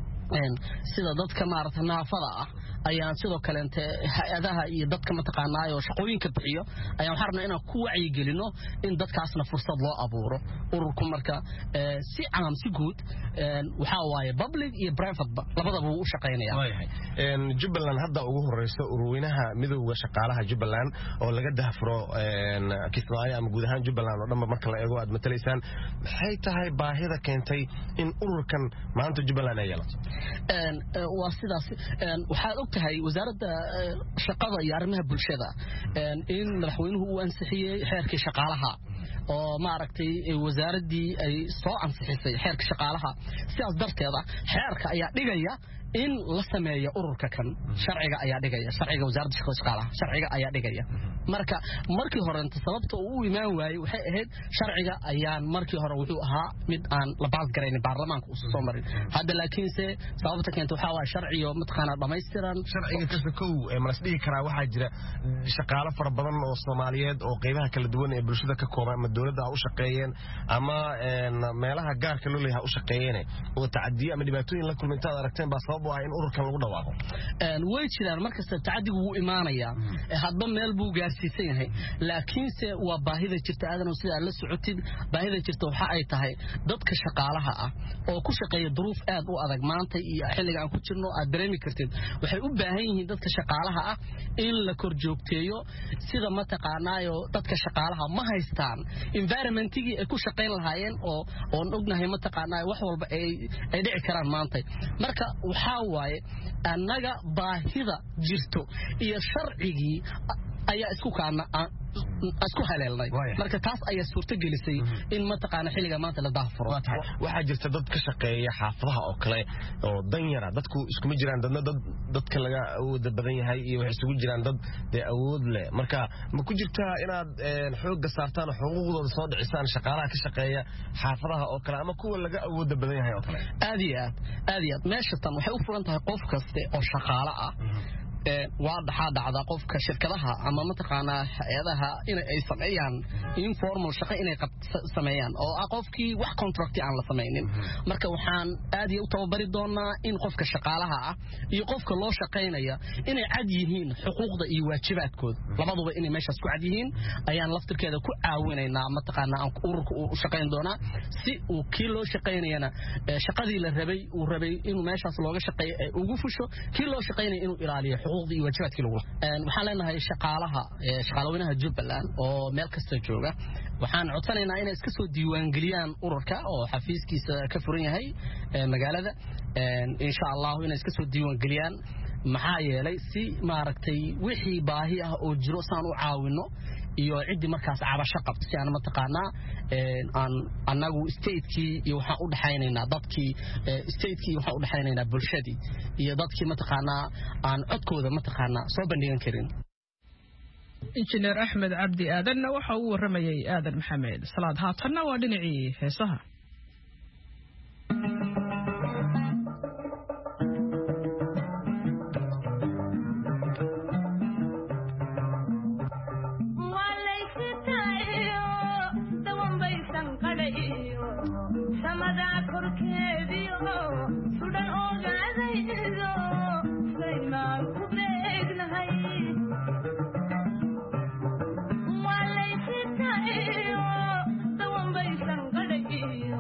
sida dadka maaragtay naafada ah ayaan sidoo kale hay'adaha iyo dadka ma taqaanaa oo shaqooyinka bixiyo ayaan waxaan inaan ku wacyi gelino in dadkaasna fursad loo abuuro ururku marka si caam si guud waxa waaye public iyo private labadaba uu shaqeynaya een Jubbaland hadda ugu horeyso ururweynaha midowga shaqaalaha Jubbaland oo laga dahfuro een Kismaayo ama guud ahaan Jubbaland oo dhanba marka la eego aad mataleysaan maxay tahay baahida keentay in ururkan maanta Jubbaland ay yeelato een waa sidaas een waxa og tahay wasaaradda shaqada iyo arrimaha bulshada een in madaxweynuhu uu ansixiyay xeerkii shaqaalaha oo maaragtay wasaaradii ay soo ansixisay xeerka shaqaalaha sidaas darteeda xeerka ayaa dhigaya in la sameeyo ururka kan sharciga ayaa dhigaya sharciga wasaaradda shaqaalaha sharciga ayaa dhigaya marka markii hore inta sababta uu imaan waayay waxay ahayd sharciga ayaan markii hore wuxuu ahaa mid aan la baas gareyn baarlamaanka uu soo marin hadda laakiinse sababta keenta waxa waa sharciyo matqaana dhameystiran sharciga kasta kow ee malas dhigi karaa waxa jira shaqaale fara badan oo Soomaaliyeed oo qaybaha kala duwan ee bulshada ka kooban ama dawladda u shaqeeyeen ama meelaha gaarka loo leeyahay u shaqeeyeen oo tacadiyo ama dhibaatooyin la kulmintaad aragteen baa sabab u ah in ururkan lagu dhawaaqo way jiraan markasta tacadigu wuu imaanayaa hadba meel buu gaarsiisan yahay laakiinse waa baahida jirta aadan sida la socotid baahida jirta waxa ay tahay dadka shaqaalaha ah oo ku shaqeeya duruuf aad u adag maanta iyo xilliga aan ku jirno aad dareemi kartid waxay u baahan yihiin dadka shaqaalaha ah in la kor joogteeyo sida ma taqaanaayo dadka shaqaalaha ma haystaan environmentigii ay ku shaqeyn lahaayeen oo oo ognahay ma taqaanaayo wax walba ay ay dhici karaan maanta marka waxa waaye annaga baahida jirto iyo sharcigii ayaa isku kaana asku haleelnay marka taas ayaa suurta gelisay in ma taqaana xilliga maanta la daafuro waxa jirta dad ka shaqeeya xaafadaha oo kale oo dan yara dadku isku ma jiraan dadna dad dadka laga awood badan yahay iyo wax isugu jiraan dad de awood leh marka ma ku jirta inaad xoog saartaan xuquuqdooda soo dhicisaan shaqaalaha ka shaqeeya xaafadaha oo kale ama kuwa laga awood badan yahay oo kale aad iyo aad aad iyo aad meesha tan waxay u furan tahay qof kaste oo shaqaale ah waa dhaxaa dhacda qofka shirkadaha ama ma taqaanaa hay'adaha in ay sameeyaan informal shaqo inay sameeyaan oo ah qofkii wax contract aan la sameeynin marka waxaan aad iyo u tababari doonaa in qofka shaqaalaha ah iyo qofka loo shaqeynaya inay cad yihiin xuquuqda iyo waajibaadkooda labaduba inay meeshaas ku cad yihiin ayaan laftirkeeda ku caawinaynaa ma taqaanaa aan ururka u shaqeyn doonaa si uu kii loo shaqeynayana shaqadii la rabay uu rabay inuu meeshaas looga shaqeeyo ugu fusho kii loo shaqeynaya inuu ilaaliyo xuquuqda iyo waajibaadkii lagu waxaan leenahay shaqaalaha shaqaalaweynaha Jubbaland oo meel kasta jooga waxaan codsanaynaa inay iska soo diiwaan galiyaan ururka oo xafiiskiisa ka furan yahay magaalada insha Allah inay iska soo diiwaan galiyaan maxaa yeelay si maaragtay wixii baahi ah oo jiro saan u caawino iyo cidi markaas cabasho qabto si aan ma taqaanaa aan anagu state-kii iyo waxa u dhaxaynaynaa dadkii state-kii waxa u dhaxaynaynaa bulshadii iyo dadkii ma taqaanaa aan codkooda ma taqaanaa soo bandhigan karin injineer Axmed Cabdi Aadan waxa uu waramayay Aadan Maxamed salaad haatanna waa dhinacii heesaha Thank you.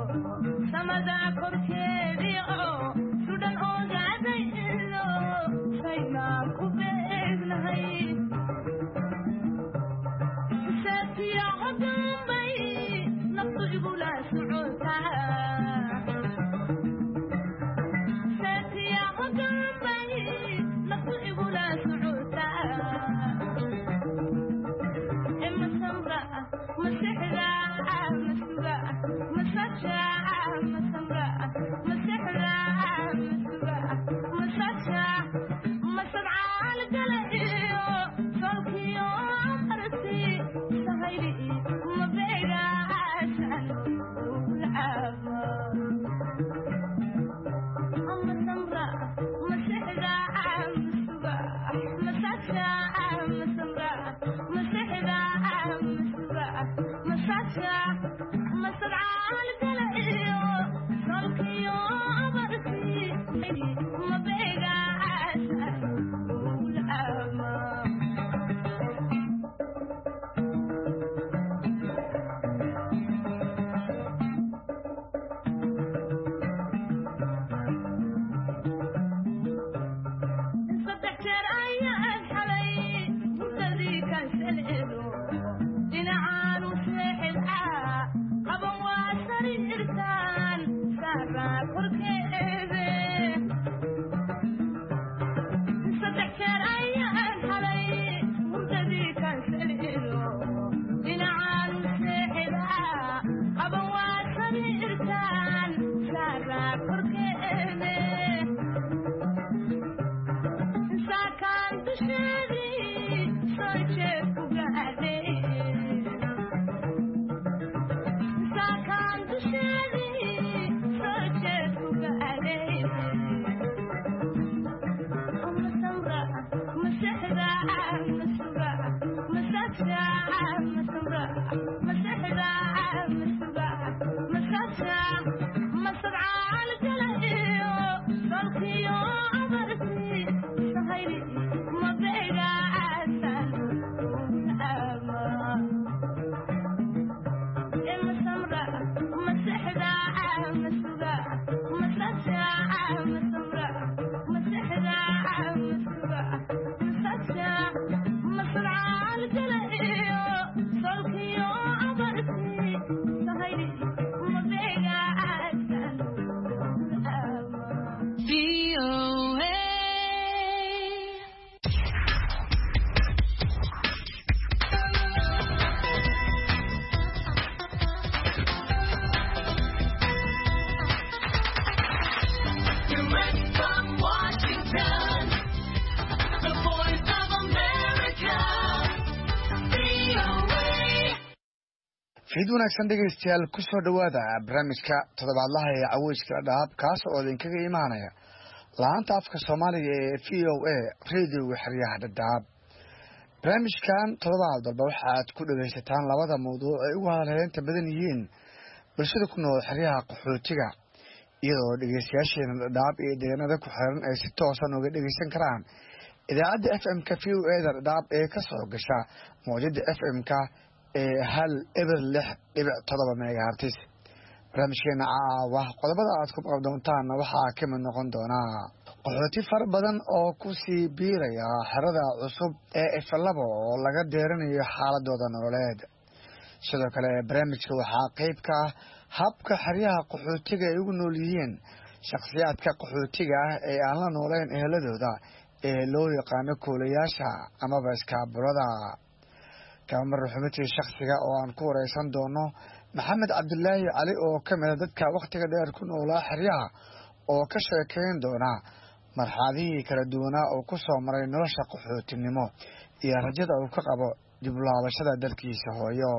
fiid wanaagsan dhegaystayaal ku soo dhowaada barnaamijka toddobaadlaha ee caweyska dhadhaab kaas oo idinkaga imaanaya laanta afka soomaaliga ee v o a radioga xeryaha dhadhaab barnaamijkan toddobaad walba waxaad ku dhagaysataan labada mawduuc ay ugu hadalheynta badan yihiin bulshada ku nool xeryaha qaxootiga iyadoo dhegaystayaasheena dhadhaab iyo deegaanada ku xiran ay si toosan uga dhegaysan karaan idaacadda f m-ka v o a da dhadhaab ee ka soo gasha mawjada f m-ka ee hal eber lix dhibic todoba megahartis barnaamijkeena caawa qodobada aad ku maqal doontaanna waxaa ka mid noqon doonaa qaxooti fara badan oo kusii biiraya xerada cusub ee ifalabo oo laga deeranayo xaaladooda nololeed sidoo kale barnaamijka waxaa qeyb ka ah habka xeryaha qaxootiga ay ugu nool yihiin shakhsiyaadka qaxootiga ah ee aan la nooleyn eheladooda ee loo yaqaano koolayaasha amaba iskaabulada kamar xubintii shakhsiga oo aan ku wareysan doono maxamed cabdilaahi cali oo ka mid a dadka wakhtiga dheer ku noolaa xeryaha oo ka sheekeyn doona marxaladihii kala duwanaa oo ku soo maray nolosha qaxootinimo iyo rajada uu ka qabo dib u laabashada dalkiisa hooyo.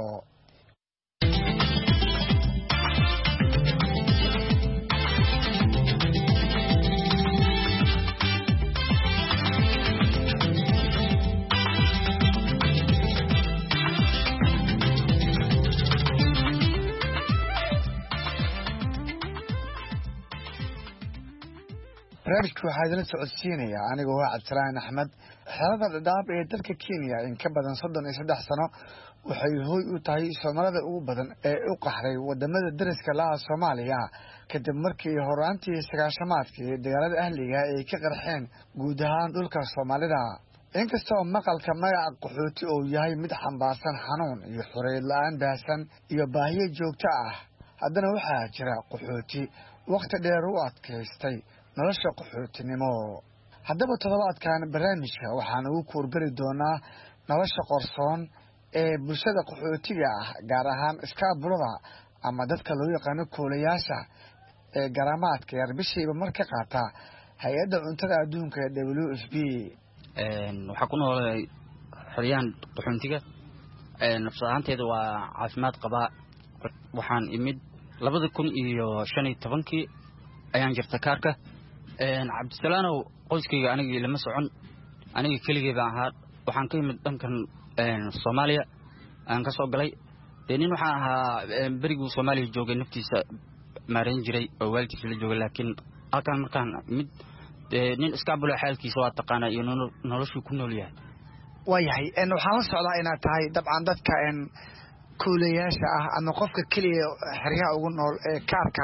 barnaamijka waxaa idinla socodsiinaya anigoo ah cabdisalaan axmed. xerada dhadhaab ee dalka kenya in ka badan soddon iyo saddex sano waxay hooy u tahay soomaalida ugu badan ee u qaxday wadamada dariska laha soomaaliya kadib markii horaantii sagaashamaadkii dagaalada ahliga ay ka qarxeen guud ahaan dhulka soomaalida. inkastoo maqalka magaca qaxooti uu yahay mid xambaarsan xanuun iyo xoreyd la-aan baahsan iyo baahiyo joogto ah, haddana waxaa jira qaxooti wakhti dheer u adkaystay nolosha qaxootinimo. haddaba toddobaadkan barnaamijka waxaan ugu kuurbari doonaa nolosha qorsoon ee bulshada qaxootiga ah, gaar ahaan iskaabulada ama dadka loo yaqaano koolayaasha ee garaamaadka yar bishiiba mar ka qaata hay-adda cuntada adduunka ee w f b. waxaa ku noolay xeryahan qaxoontiga nafsad ahaanteeda waa caafimaad qabaa. waxaan imid labada kun iyo shan iyo tobankii ayaan jirta kaarka. cabdisalaanow qoyskayga anigii lama socon, aniga keligay baan ahaa. waxaan ka yimid dhankan soomaaliya aan ka soo galay. dee nin waxaan ahaa beriguu soomaaliya joogay naftiisa maarayn jiray oo waalidkiisa la joogay, laakiin halkan markaan mid dee nin iskaabula xaalkiisa waa taqaanaa iyo noloshuu ku nool yahay. waayahay waxaan la socdaa inaad tahay dabcan dadka koolayaasha ah ama qofka keliya xeryaha ugu nool ee kaarka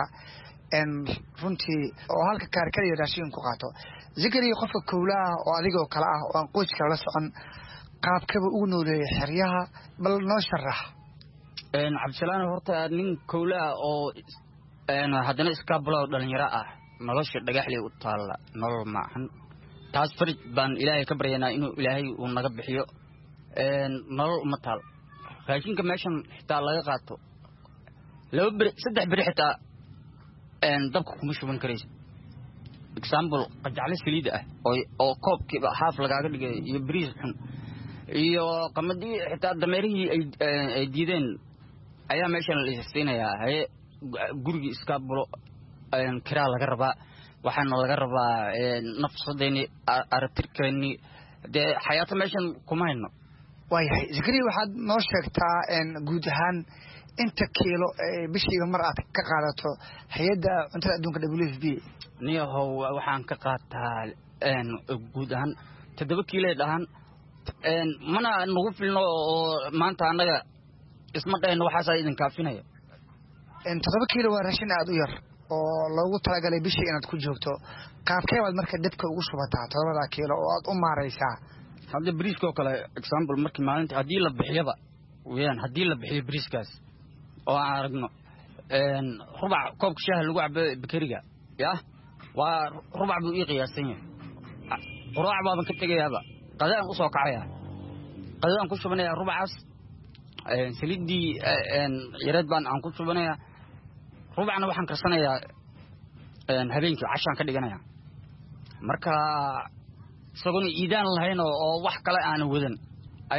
runtii oo halka kaar kaliya raashin ku qaato. zikriga qofka kowlaha oo adigoo kale ah oo aan qoyska la socon qaabkaba ugu nooleeyay xeryaha, bal noo sharax. cabdisalaano horta nin kowlaha oo haddana iskaabula oo dhalinyaro ah nolosha dhagaxley u taalla nolol maahan. taas farij baan ilaahay ka baryanaa inuu ilaahay uu naga bixiyo. nolol uma taal. raashinka meeshan xitaa laga qaato laba beri saddex beri xitaa dabka kuma shuban karaysa. example qajacle saliid ah oo koobkiiba haaf lagaaga dhigay iyo bariis xun iyo qamadii xitaa dameerihii ay diideen ayaa meeshan la isiinayaa. haye gurigii iskaabulo kiraa laga rabaa, waxaana laga rabaa nafsadeeni aratirkeeni, dee xayaato meeshan kuma hayno. waayahay zikriya waxaad noo sheegtaa guud ahaan inta kiilo bishiiba mar aad ka qaadato hay-adda cuntada adduunka w f b. niyahow waxaan ka qaataa guud ahaan toddoba kiilo dhahan. mana nagu filno oo maanta annaga isma dhahayno waxaasaa idin kaafinaya. toddoba kiilo waa raashin aada u yar oo loogu talagalay bishii inaad ku joogto. qaabkee baad marka debka ugu shubataa toddobadaa kiilo oo aad u maaraysaa? hadda bariiska oo kale example markii maalinta haddii la bixiyaba weyaan haddii la bixiyo bariiskaas oo aan aragno rubac koobka shaaha lagu cabo bakeriga yah waa rubac buu ii qiyaasan yahay. quraac baaban ka tegayaaba qadaan usoo kacaya, qadaan ku shubanaya rubacaas. saliiddii yareed baan aan ku shubanaya, rubacna waxaan karsanayaa habeenkii cashaan ka dhiganaya. marka isagoona iidaan lahayn oo wax kale aan wadan ayaan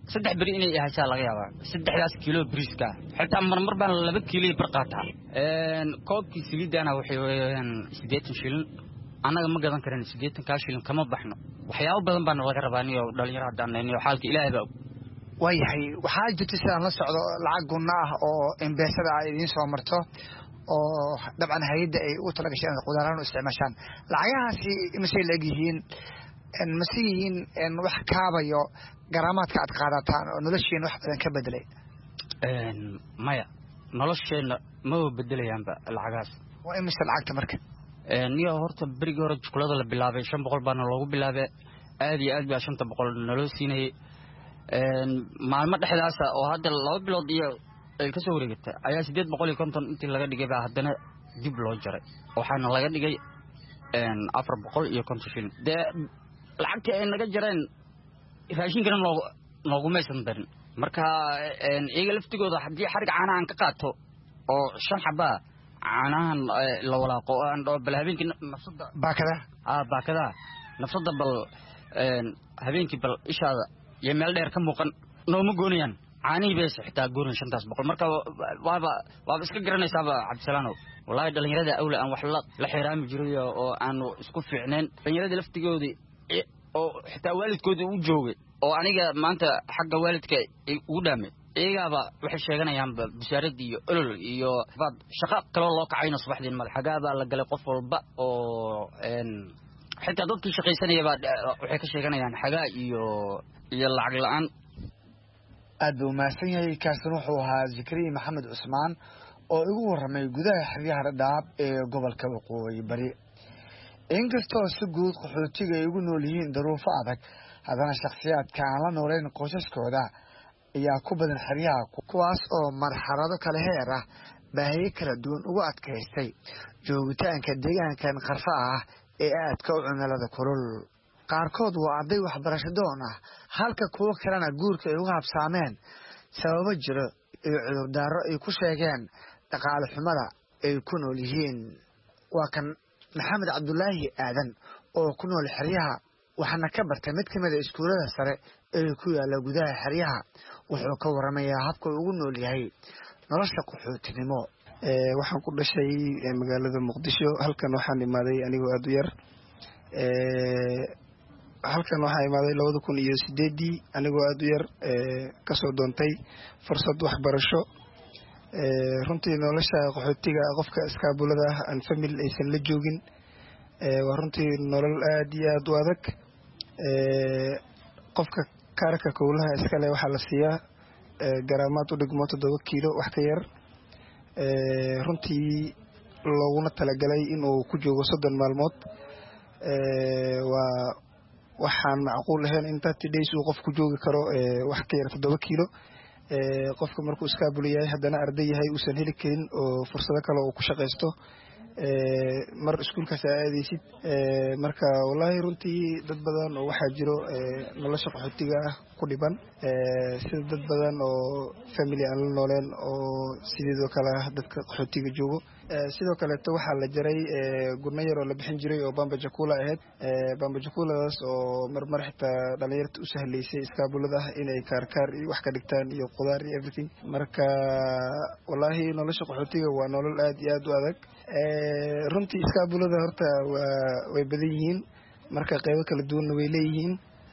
saddex beri inay ahaysaa laga yaabaa saddexdaas kiilo bariiska xitaa marmar baan laba kiilo bar qaataa koobkii saliidana waxay weeyaan siddeetan shilin annaga ma gadan karaan siddeetan ka shilin kama baxno waxyaabo badan baan laga rabaa niyo dhalinyaro hadaan niyo xaalka ilaahay baa waayahay waxaa jirta sidaan la socdo lacag gunna ah oo embeesada ay idiin soo marto oo dabcan hay'adda ay u tala gashaan qudaaraan u isticmaashaan lacagahaasi imisay leegyihiin mase yihiin wax kaabayo garaamaadka aad qaadataan oo nolosheena wax badan ka bedelay maya nolosheena ma bedelayaanba lacagaas waa imise lacagta marka niyo horta berigii hore jukulada la bilaabay shan boqol baana loogu bilaabay aad iyo aad baa shanta boqol naloo siinayay maalmo dhexdaasa oo hadda laba bilood iyo ay ka soo wareegtay ayaa siddeed boqol iyo konton intii laga dhigay baa haddana dib loo jaray waxaana laga dhigay afar boqol iyo konton shilin dee lacagtii ay naga jareen raashinkana noog noogumaysan darin marka iyaga laftigooda haddii xarig caanahan ka qaato oo shan xabaa caanahan la walaaqo oo aan dhao bal habeenkii nafsada baakada ah baakada nafsada bal habeenkii bal ishaada iyo meel dheer ka muuqan nooma goonayaan caanihii bay xitaa goonayn shantaas boqol marka waaba waaba iska garanaysaaba cabdisalaanow wallaahi dhalinyarada awla aan wax la xiraami jiray oo aanu isku fiicneen dhalinyarada laftigoodii oo xitaa waalidkoodii u joogay oo aniga maanta xagga waalidka ugu dhaamay iyagaaba waxay sheeganayaan bishaarad iyo olol iyo baad shaqo kaloo loo kacayno subaxdiin madax xagaabaa la galay qof walba oo xitaa dadkii shaqaysanayaba waxay ka sheeganayaan xagaa iyo iyo lacag la-aan aad buu mahadsan yahay kaasina wuxuu ahaa Zakariya Maxamed Cusmaan oo igu warramay gudaha xeryaha Dhadhaab ee gobolka Waqooyi Bari inkastoo si guud qaxootiga ay ugu nool yihiin duruufo adag haddana shakhsiyaadka aan la nooleyn qoysaskooda ayaa ku badan xeryaha kuwaas oo marxalado kala heer ah baahiyo kala duwan ugu adkaystay joogitaanka deegaankan qarfa ah ee aadka u cimilada kulul qaarkood waa arday waxbarasho doon ah halka kuwo kalena guurka ay uga habsaameen sababo jiro iyo cudurdaaro ay ku sheegeen dhaqaale xumada ay ku nool yihiin waa kan maxamed cabdulaahi aadan oo ku nool xeryaha waxaana ka bartay mid ka mid a iskuulada sare ee ku yaala gudaha xeryaha wuxuu ka waramayaa habka ugu nool yahay nolosha qaxootinimo waxaan ku dhashay magaalada muqdisho halkan waxaan imaaday anigoo aad u yar halkan waxaa imaaday labada kun iyo sideedii anigoo aad u yar kasoo doontay fursad waxbarasho runtii nolosha qaxootiga qofka iskaabulada ah aan famil aysan la joogin waa runtii nolol aad iyo aad u adag qofka kaarka kowlaha iskale waxaa la siiyaa garaamaad u dhigmo toddoba kiilo wax ka yar runtii looguna talagalay inuu ku joogo soddon maalmood waa waxaan macquul ahayn in thirty days uu qof ku joogi karo wax ka yar toddoba kiilo qofka markuu iskaabul yahay haddana arday yahay uusan heli karin oo fursado kale uu ku shaqaysto mar iskuulkaas aa aadaysid marka wallaahi runtii dad badan oo waxaa jiro nolosha qaxootiga ah ku dhiban sida dad badan oo family aan la nooleen oo sideedoo kale ah dadka qaxootiga joogo sidoo kaleeto waxaa la jaray gurno yar oo la bixin jiray oo bamba jakula ahayd bamba jakuladaas oo marmar xitaa dhalinyarta u sahlaysay iskaabulada ah inay kaarkaar iyo wax ka dhigtaan iyo qudaar iyo everything marka wallaahi nolosha qaxootiga waa nolol aad iyo aad u adag runtii iskaabulada horta waa way badan yihiin marka qeybo kala duwanna way leeyihiin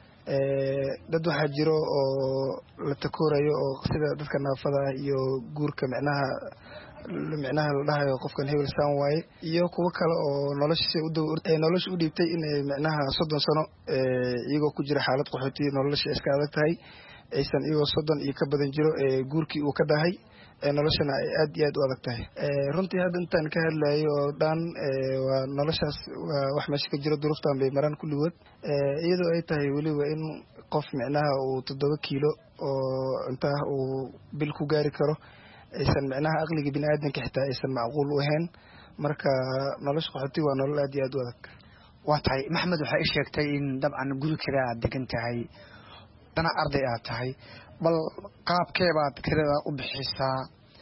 dad waxaa jiro oo la takoorayo oo sida dadka naafada ah iyo guurka micnaha micnaha la dhahayo qofkan hebel saan waaye iyo kuwo kale oo nolosha nolosha u dhiibtay inay micnaha soddon sano iyagoo ku jira xaalad qaxooti nolosha iska adag tahay aysan iyagoo soddon iyo ka badan jiro guurkii uu ka dahay noloshana ay aad iyo aad u adag tahay runtii hadda intaan ka hadlayo oo dhan waa noloshaas waa wax meesha ka jiro duruuftan bay maraan kulligood iyadoo ay tahay weliba in qof micnaha uu toddoba kiilo oo intaa uu bil ku gaari karo aysan micnaha aqliga bini aadanka xitaa aysan macquul u ahayn marka nolosha qaxootiga waa nolol aad iyo aad u adag waa tahay maxmed waxaa ii sheegtay in dabcan guri kale aad degan tahay dana arday aad tahay bal qaabkeebaad kirada u bixisaa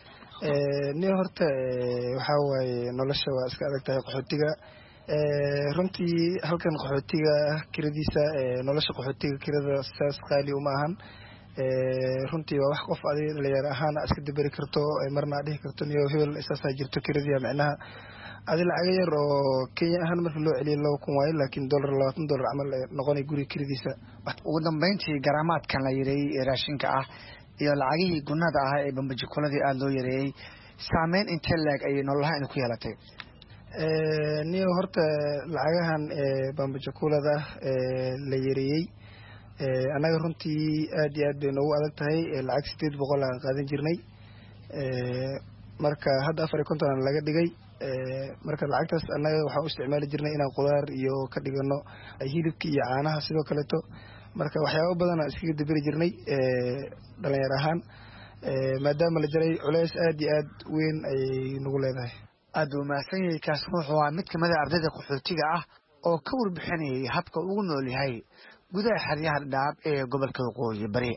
ni horta waxaa waaye nolosha waa iska adag tahay qaxootiga runtii halkan qaxootiga kiradiisa nolosha qaxootiga kirada saas qaali uma ahan runtii waa wax qof adiga dhalinyaro ahaan iska daberi karto marna aad dhihi karto niyo hebel isaasaa jirto kiradiya micnaha adi lacaga yar oo Kenya ahaan marka loo celiyo laba kun waayo laakiin dollar labaatan dollar camal noqonay guri kiradiisa. ugu dambeyntii garaamaadkan la yareeyay raashinka ah iyo lacagihii gunada ah ee bambajakuladii aad loo yareeyay saameyn intee leeg ay nololaha ku yeelatay? ee niyo horta lacagahan ee bambajakulada ee la yareeyay ee anaga runtii aad iyo aad bay noogu adag tahay lacag sideed boqol aan qaadan jirnay ee marka hadda afar iyo konton laga dhigay ee marka lacagtaas anaga waxaan u isticmaali jirnay inaan qudaar iyo ka dhigano hilibka iyo caanaha sidoo kale to marka waxyaabo badan aan iskaga dabiri jirnay ee dhalinyaro ahaan ee maadaama la jaray culays aad iyo aad weyn ay nagu leedahay. aad u mahadsan yahay kaas wuxuu ahaa mid kamid ah ardayda qaxootiga ah oo ka warbixinayay habka ugu nool yahay gudaha xeryaha Dhadhaab ee gobolka Waqooyi Bari.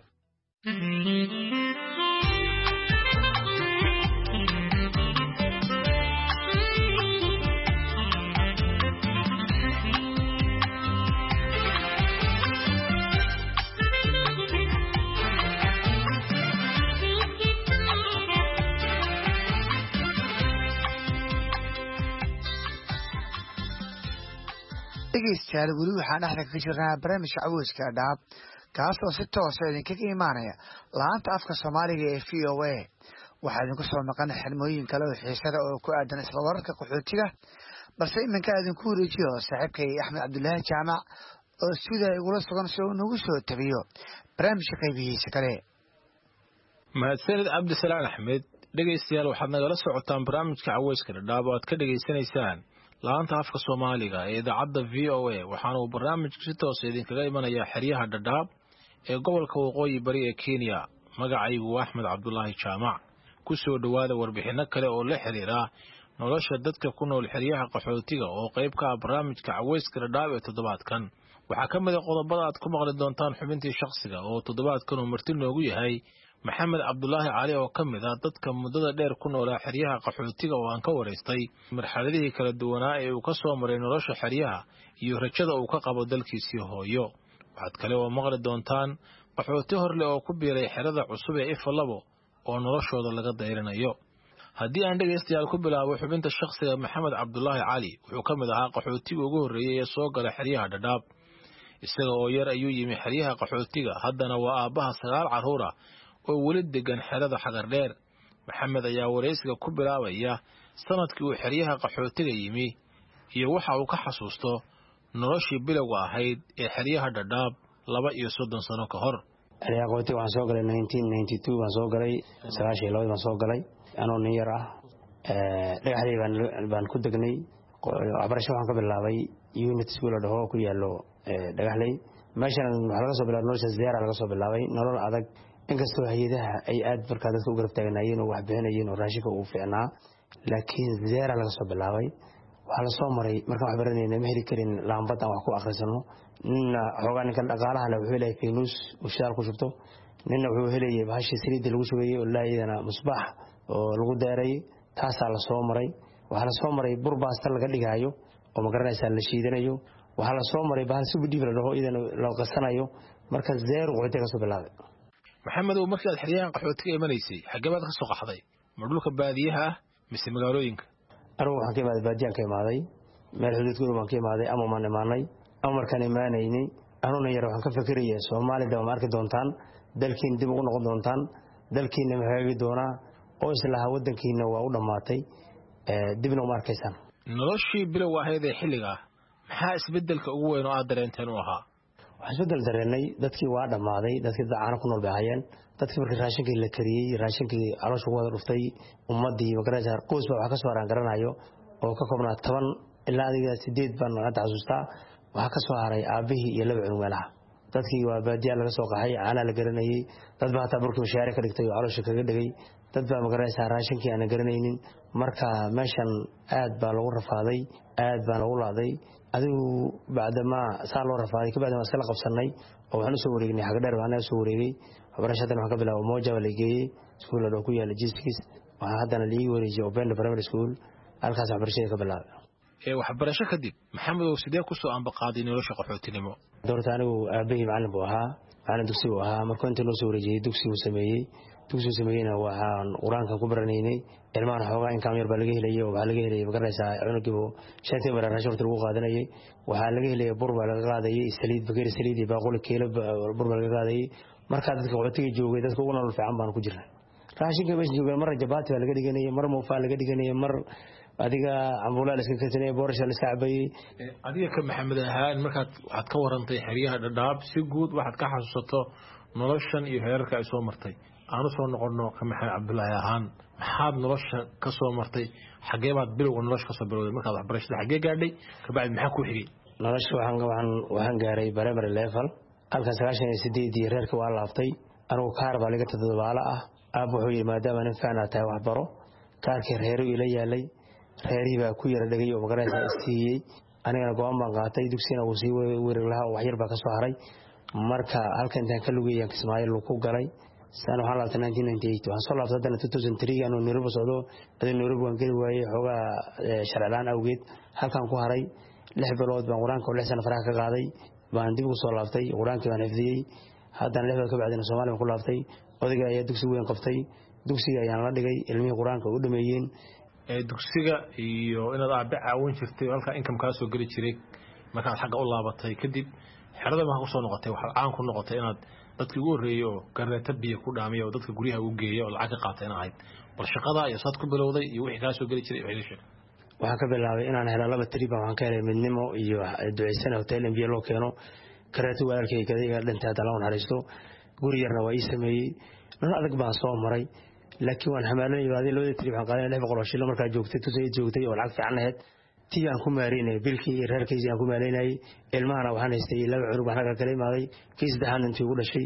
dhegeystayaal weli waxaan dhexda ka jirnaa barnaamijka caweyska Dhadhaab kaas oo si toos ah idinkaga imaanaya laanta afka Soomaaliga ee V O A. waxaa idinku soo maqan xirmooyin kale oo xiisada oo ku aadan isla wararka qaxootiga balse iminka idinku wareejiyo saaxiibkay Axmed Cabdullaahi Jaamac oo sida igula sugan si uu nagu soo tabiyo barnaamijka qaybihiisa kale. mahadsanid Cabdisalaan Axmed. dhegeystayaal waxaad nagala socotaan barnaamijka caweyska Dhadhaab oo aad ka dhegeysanaysaan laanta afka Soomaaliga ee idaacadda V O A. waxaana uu barnaamijku si toos ah idinkaga imanayaa xeryaha Dhadhaab ee gobolka Waqooyi Bari ee Kenya. magacaygu waa Axmed Cabdullaahi Jaamac. ku soo dhawaada warbixino kale oo la xiriira nolosha dadka ku nool xeryaha qaxootiga oo qayb ka ah barnaamijka caweyska Dhadhaab ee toddobaadkan. waxaa ka mid ah qodobada aad ku maqli doontaan xubintii shakhsiga oo toddobaadkan uu marti noogu yahay maxamed cabdulaahi cali oo ka mid ah dadka muddada dheer ku noolaa xeryaha qaxootiga oo aan ka waraystay marxaladihii kala duwanaa ee uu ka soo maray nolosha xeryaha iyo rajada uu ka qabo dalkiisii hooyo. waxaad kale oo maqli doontaan qaxooti horle oo ku biiray xerada cusub ee Ifa labo oo noloshooda laga dayrinayo. haddii aan dhegaystayaal ku bilaabo xubinta shakhsiga maxamed cabdulaahi cali wuxuu ka mid ahaa qaxootiga ugu horreeyay ee soo gala xeryaha Dhadhaab. isaga oo yar ayuu yimi xeryaha qaxootiga haddana waa aabbaha sagaal carruur ah oo weli degan xerada Xagardheer. maxamed ayaa wareysiga ku bilaabaya sanadkii uu xeryaha qaxootiga yimi iyo waxa uu ka xasuusto noloshii bilowga ahayd ee xeryaha Dhadhaab laba iyo soddon sano ka hor. xeryaha qaxootiga waxaan soo galay nineteen ninety-two baan soo galay sagaashan iyo laba baan soo galay anoo nin yar ah ee dhagaxdii baan baan ku degnay waxbarasho waxaan ka bilaabay unit school oo ku yaalo dhagaxley. meeshan waxa laga soo bilaabay nolosha ziyaara laga soo bilaabay nolol adag inkastoo hay'adaha ay aad markaa dadka u garab taaganayeen oo wax bixinayeen oo raashinka uu fiicnaa laakiin ziyaara laga soo bilaabay. waxaa la soo maray markaan wax baranayna ma heli karin laambadaan wax ku akhrisano. ninna xoogaa ninkan dhaqaalaha leh wuxuu leeyahay faynuus uu shidaal ku shubto, ninna wuxuu helayay bahashii saliidda lagu shubayay oo laayadana musbaax oo lagu daarayay. taasaa la soo maray. waxaa la soo maray bur baasta laga dhigaayo oo magaranaysaa la shiidanayo. waxaa la soo maray bahal subidhiif la dhaho iyadana la qasanayo. marka zeer qaxootiga ka soo bilaabay. maxamed oo markii aad xeryaha qaxootiga imanaysay xagee baad ka soo qaxday? ma dhulka baadiyaha ah mise magaalooyinka? anigu waxaan ka imaaday baadiyaan ka imaaday meel xuduudkooda baan ka imaaday ama maan imaanay ama markaan imaanaynay anuna yar waxaan ka fikiraya Soomaalida ma arki doontaan dalkiin dib ugu noqon doontaan dalkiina ma hagaagi doonaa oo islaha wadankiina waa u dhamaatay ee dibna uma arkaysaan. noloshii bilowga ahayd ee xilliga maxaa isbedelka ugu weyn oo aad dareenteen u ahaa? waxaan isbedel dareenay dadkii waa dhamaaday dadkii caano ku nool bay hayeen dadkii markii raashinkii la kariyay raashinkii caloosha wada dhuftay ummadii magaranaysa qoys baa wax ka soo araan garanayo oo ka koobnaa toban ilaa adiga sideed baan hadda xasuustaa. waxaa ka soo haray aabihii iyo laba cunug meelaha dadkii waa baadiyaa laga soo qaxay caana la garanayay dad baa hataa burkii mashaari ka dhigtay oo caloosha kaga dhigay dad baa magaranaysa raashinkii aan garanaynin. marka meeshan aad baa lagu rafaaday aad baa lagu laaday adigu bacdama saa loo rafaaday ka bacdama iskala qabsanay oo waxaan u soo wareegnay Xagardheer baan u soo wareegay waxbarashadan waxaan ka bilaabay Moja la geeyay iskuul oo ku yaala Jiskis. waxaan haddana la ii wareejiyay Open Primary School halkaas waxbarashada ka bilaabay. ee waxbarasho kadib maxamed oo sidee ku soo ambaqaaday nolosha qaxootinimo? doorta anigu aabahii macallin buu ahaa macallin dugsigu ahaa markuu inta noo soo wareejiyey dugsigu sameeyey dugsigu sameeyeyna waxaan qur-aanka ku baranaynay ilmahan xoogaa inkaam yar baa laga helayay oo waxaa laga helayay magaranaysaa cunugiibu shantii marar rashuurta lagu qaadanayay waxaa laga helayay bur baa laga qaadayay saliid bakeeri saliid iyo baaquli keelo bur baa laga qaadayay markaa dadka qaxootiga joogay dadka ugu nolol fiican baan ku jirnay raashinka meesha joogay mar jabaati baa laga dhiganayay mar muufaa laga dhiganayay mar adiga cambuulaa la iska karsanayay boorasha la iska cabayay adiga ka maxamed ahaan markaad waxaad ka warantay xeryaha dhadhaab si guud waxaad ka xasuusato noloshan iyo heerarka ay soo martay aanu soo noqono ka maxamed cabdullaahi ahaan maxaad nolosha ka soo martay xagee baad bilowga nolosha ka soo bilowday markaad waxbarashada xagee gaadhay kabacdi maxaa ku xigay nolosha waxaan waxaan waxaan gaaray primary level halkan sagaashan iyo sideedii reerka waa laaftay anigu kaar baa laga toddobaalo ah aab wuxuu yidhi maadaama nin fiicnaa tahay waxbaro kaarkii reeru ila yaalay reerihii baa ku yara dhegay oo magaranaysaa istiiyey anigana go-aan baan qaatay dugsigana wuu sii weerar lahaa oo waxyar baa ka soo haray marka halka intaan ka lugeeyaan kismaayo ku galay sana waxaan laabtay nineteen ninety eight waxaan soo laabtay haddana two thousand three anuu nairobi socdo adii nairobi waan geli waayey xoogaa sharcilaan awgeed halkaan ku haray lix bilood baan qur-aanka oo lix sana faraha ka qaaday baan dib ugu soo laabtay qur-aankii baan xifdiyey haddana lix bilood ka bacdina soomaaliya baan ku laabtay odayga ayaa dugsi weyn qabtay dugsiga ayaan la dhigay ilmihii qur-aanka u dhameeyeen dugsiga iyo inaad aabe caawin jirtay oo halkaa income kaa soo geli jiray markaad xagga u laabatay kadib xerada markaa kusoo noqotay waxaad caan ku noqotay inaad dadkii ugu horreeyey oo gareeta biyo ku dhaamiya oo dadka guryaha ugu geeya oo lacag ka qaata in ahayd bal shaqada iyo saad ku bilowday iyo wixii kaa soo geli jiray waxay sheeg waxaan ka bilaabay inaan helo laba triban waxaan ka helay midnimo iyo duceysana hotel in biyo loo keeno gareeto walaalkay gadayga dhintay haddana la naxariisto guri yarna waa ii sameeyey nolol adag baan soo maray laakiin waan xamaalanay baadi labada trib waxaan qaadanay lix boqol oo shilin markaa joogtay tusay joogtay oo lacag fiican ahayd tii aan ku maareynay bilkii iyo reerkiisii aan ku maareynay ilmahana waxaan haystay laba cunug waxaan kala iimaaday kii saddexaad intii ugu dhashay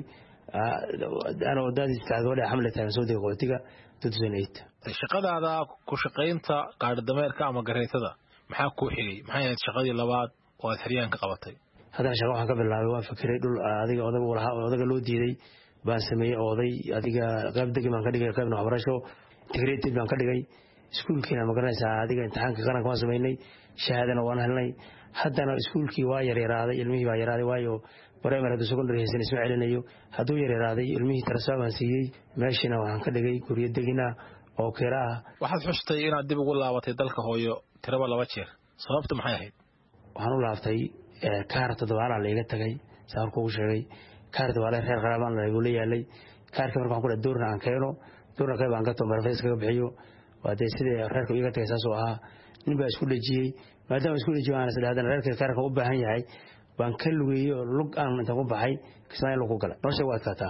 ana wadaadii tacdoole xamle taan soo degay qootiga two thousand eight shaqadaada ku shaqaynta qaar dameerka ama gareetada maxaa ku xigay maxay ahayd shaqadii labaad oo aad xiriyaan ka qabatay haddana shaqo waxaan ka bilaabay waan fikiray dhul adiga odaga walaha odaga loo diiday baan sameeyey oday adiga qayb degi baan ka dhigay qaybna waxbarasho integrated baan ka dhigay iskuulkiina ma garanaysaa adiga imtixaanka qaranka waan sameynay shahaadana waan helnay haddana iskuulkii waa yaryaraaday ilmihii baa yaraaday waayo primary hadduu secondary haysan isma celinayo hadduu yaryaraaday ilmihii transfer baan siiyey meeshiina waxaan ka dhigay guryo degina oo kira ah waxaad xustay inaad dib ugu laabatay dalka hooyo tiraba laba jeer sababta maxay ahayd waxaan u laaftay kaar toddobaalaa layga tagay saan kuugu sheegay kaar toddobaale reer qaraabaan lagu la yaalay kaarkii markaan ku dhahay doorna aan keeno doorna qayb aan gato marfays kaga bixiyo waa dee sidii reerka iga tagay saasoo ahaa nin baa isku dhejiyey maadaama isku dhejiyo aan isdhaha haddana reerka kaarka u baahan yahay baan ka lugeeyey oo lug aan intaan ku baxay kismaayo lug ku galay nolosha waa adkaataa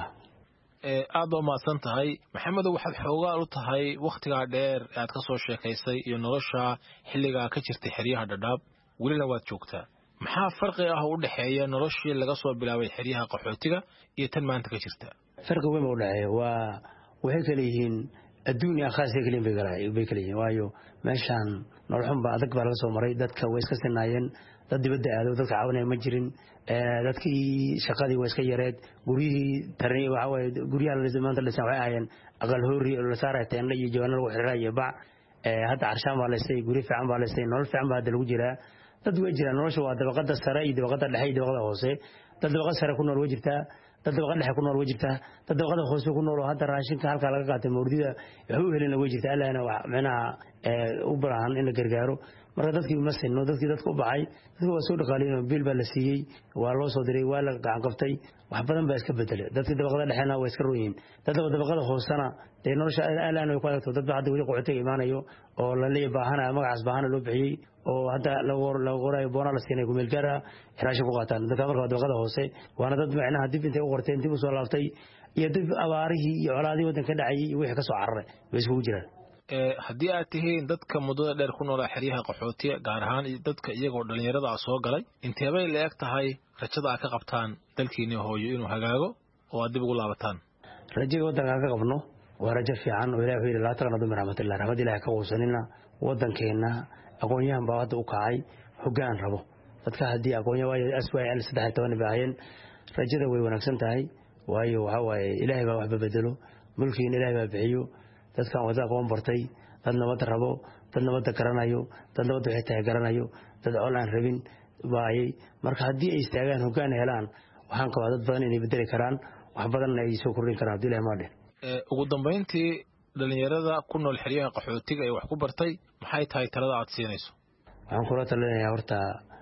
aad baa umahadsan tahay maxamedow waxaad xoogaal u tahay wakhtigaa dheer ee aad ka soo sheekaysay iyo nolosha xilligaa ka jirtay xeryaha dhadhaab welina waad joogtaa maxaa farqi ah u dhexeeya noloshii laga soo bilaabay xeryaha qaxootiga iyo tan maanta ka jirta farqi weyn baa u dhexeeya waa waxay kala yihiin adduun iyo akhaas ay kaliin bay kala yihiin waayo meeshaan noloxun baa adag baa laga soo maray dadka way iska sinaayeen dad dibadda aado dadka caawinaya ma jirin dadkii shaqadii waa iska yareed guryihii tarni waxa waaye guryaha maanta dhisan waxay ahaayeen aqal hoori oo la saaraya teendha iyo jawaano lagu xiriraa iyo bac hadda carshaan baa laystay guryo fiican baa laystay nolol fiican baa hadda lagu jiraa dad way jiraan nolosha waa dabaqada sare iyo dabaqada dhexe iyo dabaqada hoose dad dabaqada sare ku nool way jirtaa dad dabaqada dhexe ku nool way jirtaa dad dabaqada hoose ku nool oo hadda raashinka halkaa laga qaatay mawrdida waxba u helina way jirtaa allahna wax micnaha u baahan in la gargaaro marka dadkii ma sinno dadkii dadka u baxay dadka waa soo dhaqaaliyeen biil baa la siiyey waa loo soo diray waa la gacan qabtay wax badan baa iska bedelay dadkii dabaqada dhexena waa iska rooyiin dadka dabaqada hoosena dee nolosha allahna way ku adagto dad baa hadda weli qocotiga imaanayo oo la leeyahay baahana magacaas baahana loo bixiyey oo hadda lagu qoraayo boona la siinay kumeel gaar ah xiraashin ku qaataan dadka marka dabaqada hoose waana dad macnaha dib intay u qorteen dib u soo laaftay iyo dib abaarihii iyo colaadihii waddanka dhacayay iyo wixii ka soo cararay bay iskugu jiraan haddii aad tihiin dadka muddada dheer ku noolaa xeryaha qaxootiga gaar ahaan dadka iyagoo dhallinyarada ah soo galay inteebay la eg tahay rajada aad ka qabtaan dalkiini hooyo inuu hagaago oo aad dib ugu laabataan rajada waddanka aan ka qabno waa rajo fiican oo ilahi wuxuu yidhi laa taqnadu min raxmatillah raxmad ilahi ka quusanina waddankeenna aqoon-yahan baa hadda u kacay hoggaan rabo dadka haddii aqoon-yahan waayo s y l saddex iyo toban bay ahaayeen rajada way wanaagsan tahay waayo waxaa waaye ilaahay baa waxba bedelo mulkiina ilaahay baa bixiyo dadkan wada aqoon bartay dad nabad rabo dad nabadda garanayo dad nabadda waxay tahay garanayo dad col aan rabin baayay marka haddii ay istaagaan hoggaan helaan waxaan qabaa dad badan inay bedeli karaan wax badanna ay soo kordhin karaan haddii ilaahay ma dhin ugu dambeyntii dhalinyarada ku nool xeryaha qaxootiga ee wax ku bartay maxay tahay talada aad siinayso waxaan kula talinayaa horta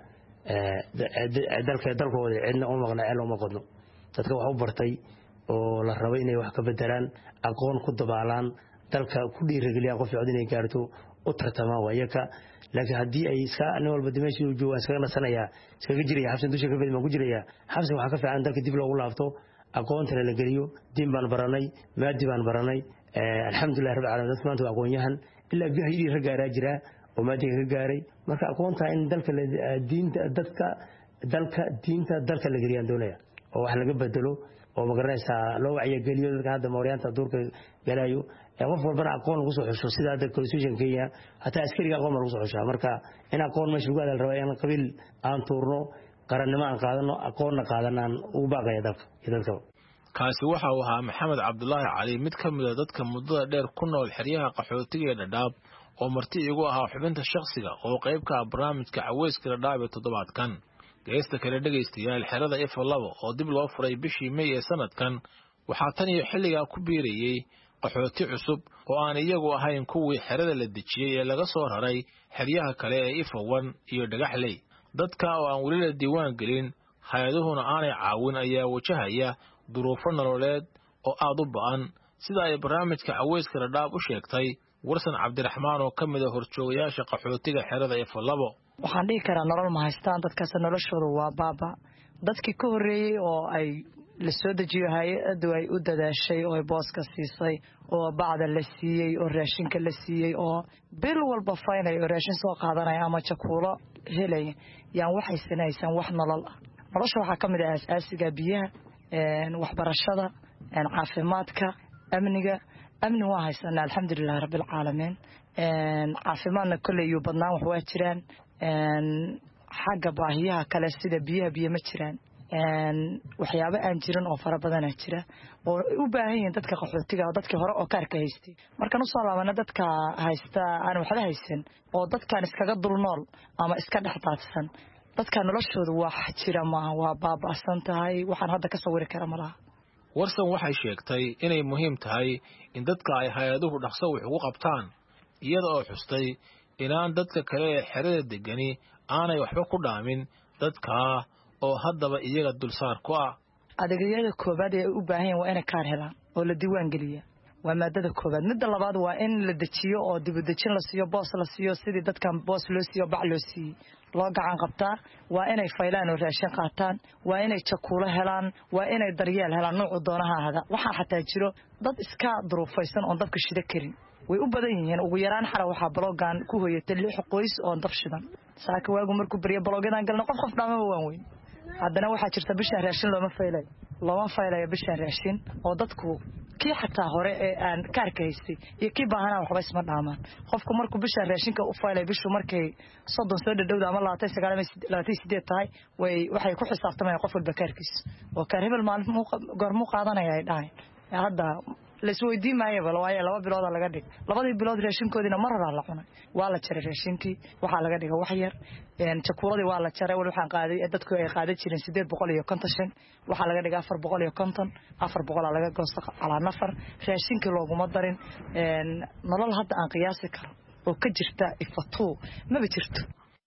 dalka dalkooda cidna u maqna ceel uma qodno dadka wax u bartay oo la rabo inay wax ka bedelaan aqoon ku dabaalaan dalka ku dhiirigeliyaan qof cod inay gaarto u tartamaan waayaka laakiin haddii ay iska nin walba dimeeshii uu joogo iskaga nasanayaa iskaga jiraya xabsan dusha ka fadhiman ku jiraya xabsan waxaa ka fiican dalka dib loogu laabto aqoontana la geliyo diin baan baranay maadi baan baranay alxamdulilah rabbil caalamiin dadka maanta waa aqoon-yahan ilaa bihayidii ka gaaraa jira oo maadiga ka gaaray marka aqoontaa in dalka diinta dadka dalka diinta dalka la geliyaan doonaya oo wax laga bedelo oo magaranaysaa loo wacyigeliyo dadka hadda mooryaanta duurka galayo qof walbana aqoon lagu soo xusho sida hadda constitution Kenya hataa askariga aqoon lagu soo xushaa marka in aqoon meesha lagu hadal rabaa in qabiil aan tuurno qarannimo aan qaadano aqoonna qaadanaan u baaqaya dalka iyo dadka kaasi waxa uu ahaa Maxamed Cabdullaahi Cali mid ka mid ah dadka muddada dheer ku nool xeryaha qaxootiga ee Dadaab oo marti igu ahaa xubinta shakhsiga oo qayb ka ah barnaamijka Caweyska Dadaab ee toddobaadkan geesta kale dhageystayaal xerada F laba oo dib loo furay bishii May ee sanadkan waxaa tan iyo xilligaa ku biirayay qaxooti cusub oo aan iyagu ahayn kuwii xerada la dejiyay ee laga soo raray xeryaha kale ee Ifawan iyo Dhagaxley dadka oo aan weli la diiwaan gelin hay'aduhuna aanay caawin ayaa wajahaya duruufo nololeed oo aad u ba'an sida ay barnaamijka Caweyska Dadaab u sheegtay Warsan Cabdiraxmaan oo ka mid ah horjoogayaasha qaxootiga xerada F laba waxaan dhihi karaa nolol ma haystaan dadkaas noloshoodu waa baaba dadkii ka horeeyay oo ay la soo dejiyo hay'adu ay u dadaashay oo booska siisay oo bacda la siiyay oo raashinka la siiyay oo bil walba faynay oo raashin soo qaadanay ama jakuulo helay yaan waxay sanaysan wax nolol ah nolosha waxa kamid ah asaasiga biyaha een waxbarashada een caafimaadka amniga amni waa haysan alxamdulillaah rabbil caalamiin een caafimaadna kulay iyo badnaan wax waa jiraan een xagga baahiyaha kale sida biyaha biyo ma jiraan een waxyaabo aan jirin oo fara badan jira oo u baahan yihiin dadka qaxootiga dadkii hore oo kaarka haystay marka nu soo laabana dadka haysta aan waxba haysan oo dadkan iskaga dul nool ama iska dhaxtaadsan dadka noloshoodu wax jira ma waa baabaasan tahay waxaan hadda ka sawiri kara malaha Warsan waxay sheegtay inay muhiim tahay in dadka ay hay'aduhu dhaqso wax ugu qabtaan iyada oo xustay inaan dadka kale ee xerada degani aanay waxba ku dhaamin dadka oo haddaba iyaga dulsaar ku ah adeegyada koobaad ee u baahan yihiin waa inay kaar helaan oo la diiwaan geliyo waa maadada koobaad midda labaad waa in la dejiyo oo dib u dejin la siiyo boos la siiyo sidii dadkan boos loo siiyo bac loo siiyo loo gacan qabtaa waa inay faylaan oo raashin qaataan waa inay jakuulo helaan waa inay daryeel helaan nooc doonaha hada waxa xataa jiro dad iska duruufaysan oo dabka shida karin way u badan yihiin ugu yaraan xara waxa blogan ku hooyatay lix qoys oo dab shidan saaka waagu markuu bariyo blogadan galna qof qof dhaama waan weyn haddana waxa jirta bisha raashin looma faylay looma faylay bisha raashin oo dadku kii xataa hore ee aan kaarka haystay iyo kii baahana waxba isma dhaamaan qofku markuu bisha raashinka u faylay bishu markay soddon soo dhadhowda ama labaatan iyo sagaal labaatan iyo siddeed tahay way waxay ku xisaabtamayaan qof walba kaarkiis oo kaar hebel maalin goormuu qaadanaya ay dhahay hadda la isweydiin maayo bal waaye laba bilood laga dhig labadii bilood raashinkoodina mar hore la cunay waa la jaray raashinkii waxa laga dhigay wax yar een jakuuladii waa la jaray wal waxaan qaaday dadku ay qaadan jireen siddeed boqol iyo konton waxa laga dhigay afar boqol iyo konton afar boqol laga goosto ala nafar raashinkii looguma darin een nolol hadda aan qiyaasi karo oo ka jirta ifatu ma jirto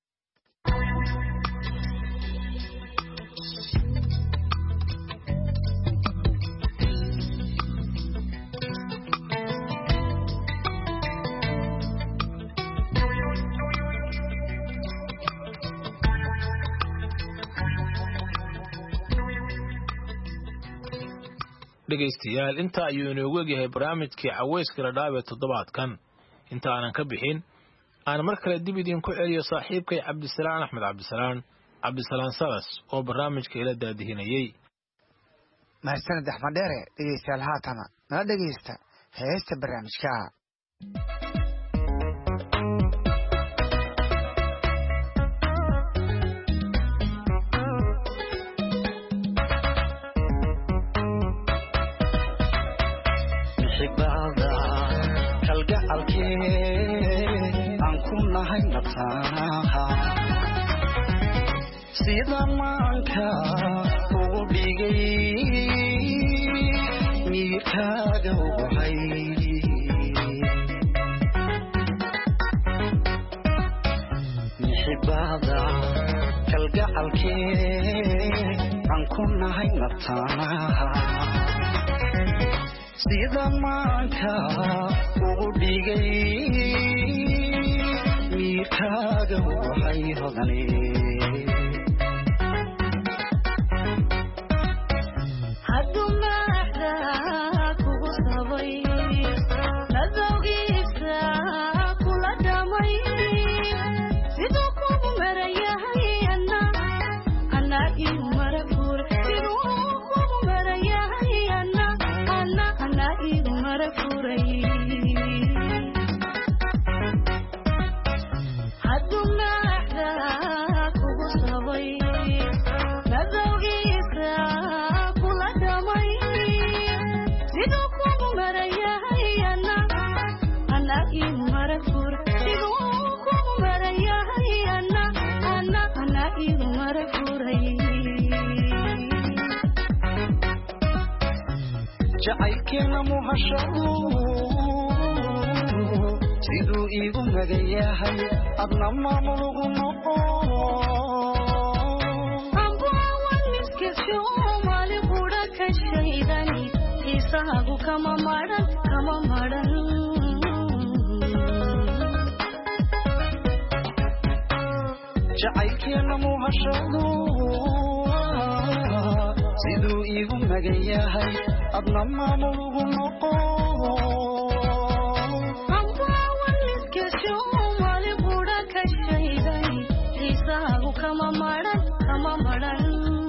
dhegeystayaal inta ayuu inoogu egyahay barnaamijkii Caweyska Dadaab ee toddobaadkan inta aanan ka bixin aan mar kale dib idin ku celiyo saaxiibkay Cabdisalaan Axmed Cabdisalaan Cabdisalaan Salas oo barnaamijka ila daadihinayay mahadsanid Axmed Dheere dhegeystayaal haatana nala dhegeysta heesta barnaamijka sida maanka ugu dhig miirkaaga ubahay mixibada kalgacalkee aan ku nahay nataanaha sida maanka ugu dhigay miirkaaga ubahay hodane jacaylkeena muhashadu siduu iigu magan yahay adna maamulugu noqo ambaawan miskisyo maali qudha ka shaydani isaagu kama maran kama maran jacaylkeena muhashadu siduu iigu magan yahay adna maamulugu noqo ambaawan miskisyo maali qudha ka shaydani isaagu kama maran kama maran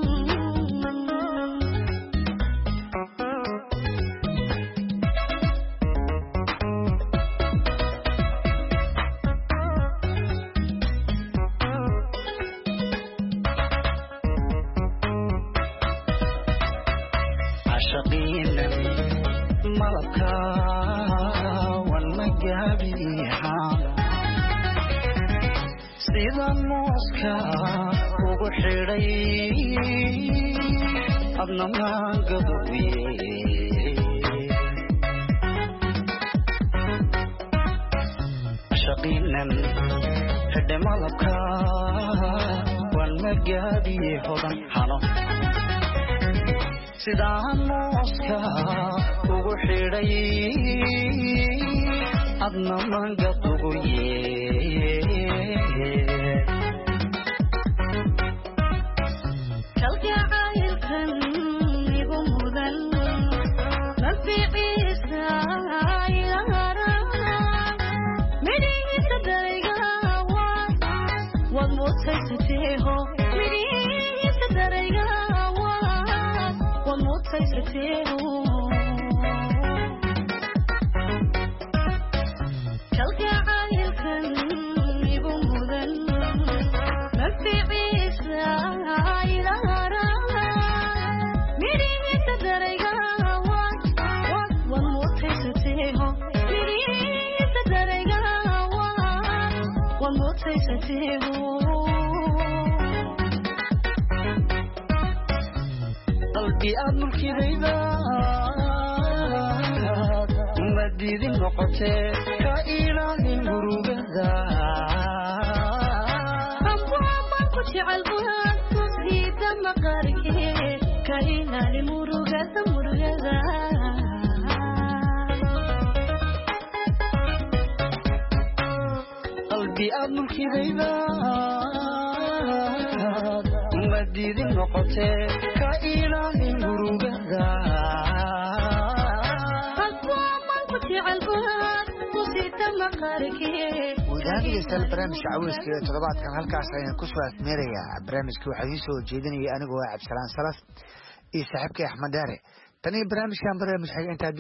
malabka wan magabiha sida mooska ugu xidhay adna maangadubiye shaqiinan xidhe malabka wan magabiye hodan halo sidaan mooska ugu xidhay adna mangad ugu yee kalgacaylkan igu mudan naficiisa ayara midhiisa daraygawa wad muutaysateeho midhiisa daraygawa wad muutaysateeho kalgacaylkan igu mudan naficiisa ayara midhiisa daraygawa wad muutaysateeho midhiisa daraygawa wad muutaysateeho qalbi aad mulkidayda madidin noqotee ka ilaali murugada ambaaman ku jecel buhaan kushiida maqaarkee ka ilaali murugada murugada qalbi aad mulkidayda madidin noqotee ka ilaali murugada wadaagaystayaal barnaamijka caweyska ee toddobaadkan halkaas ayaan ku soo afmeerayaa. barnaamijka waxaa idiin soo jeedinaya anigoo ah Cabdisalaan Salas iyo saaxiibkay Axmed Daare. tan iyo barnaamijkan barnaamij xigeenka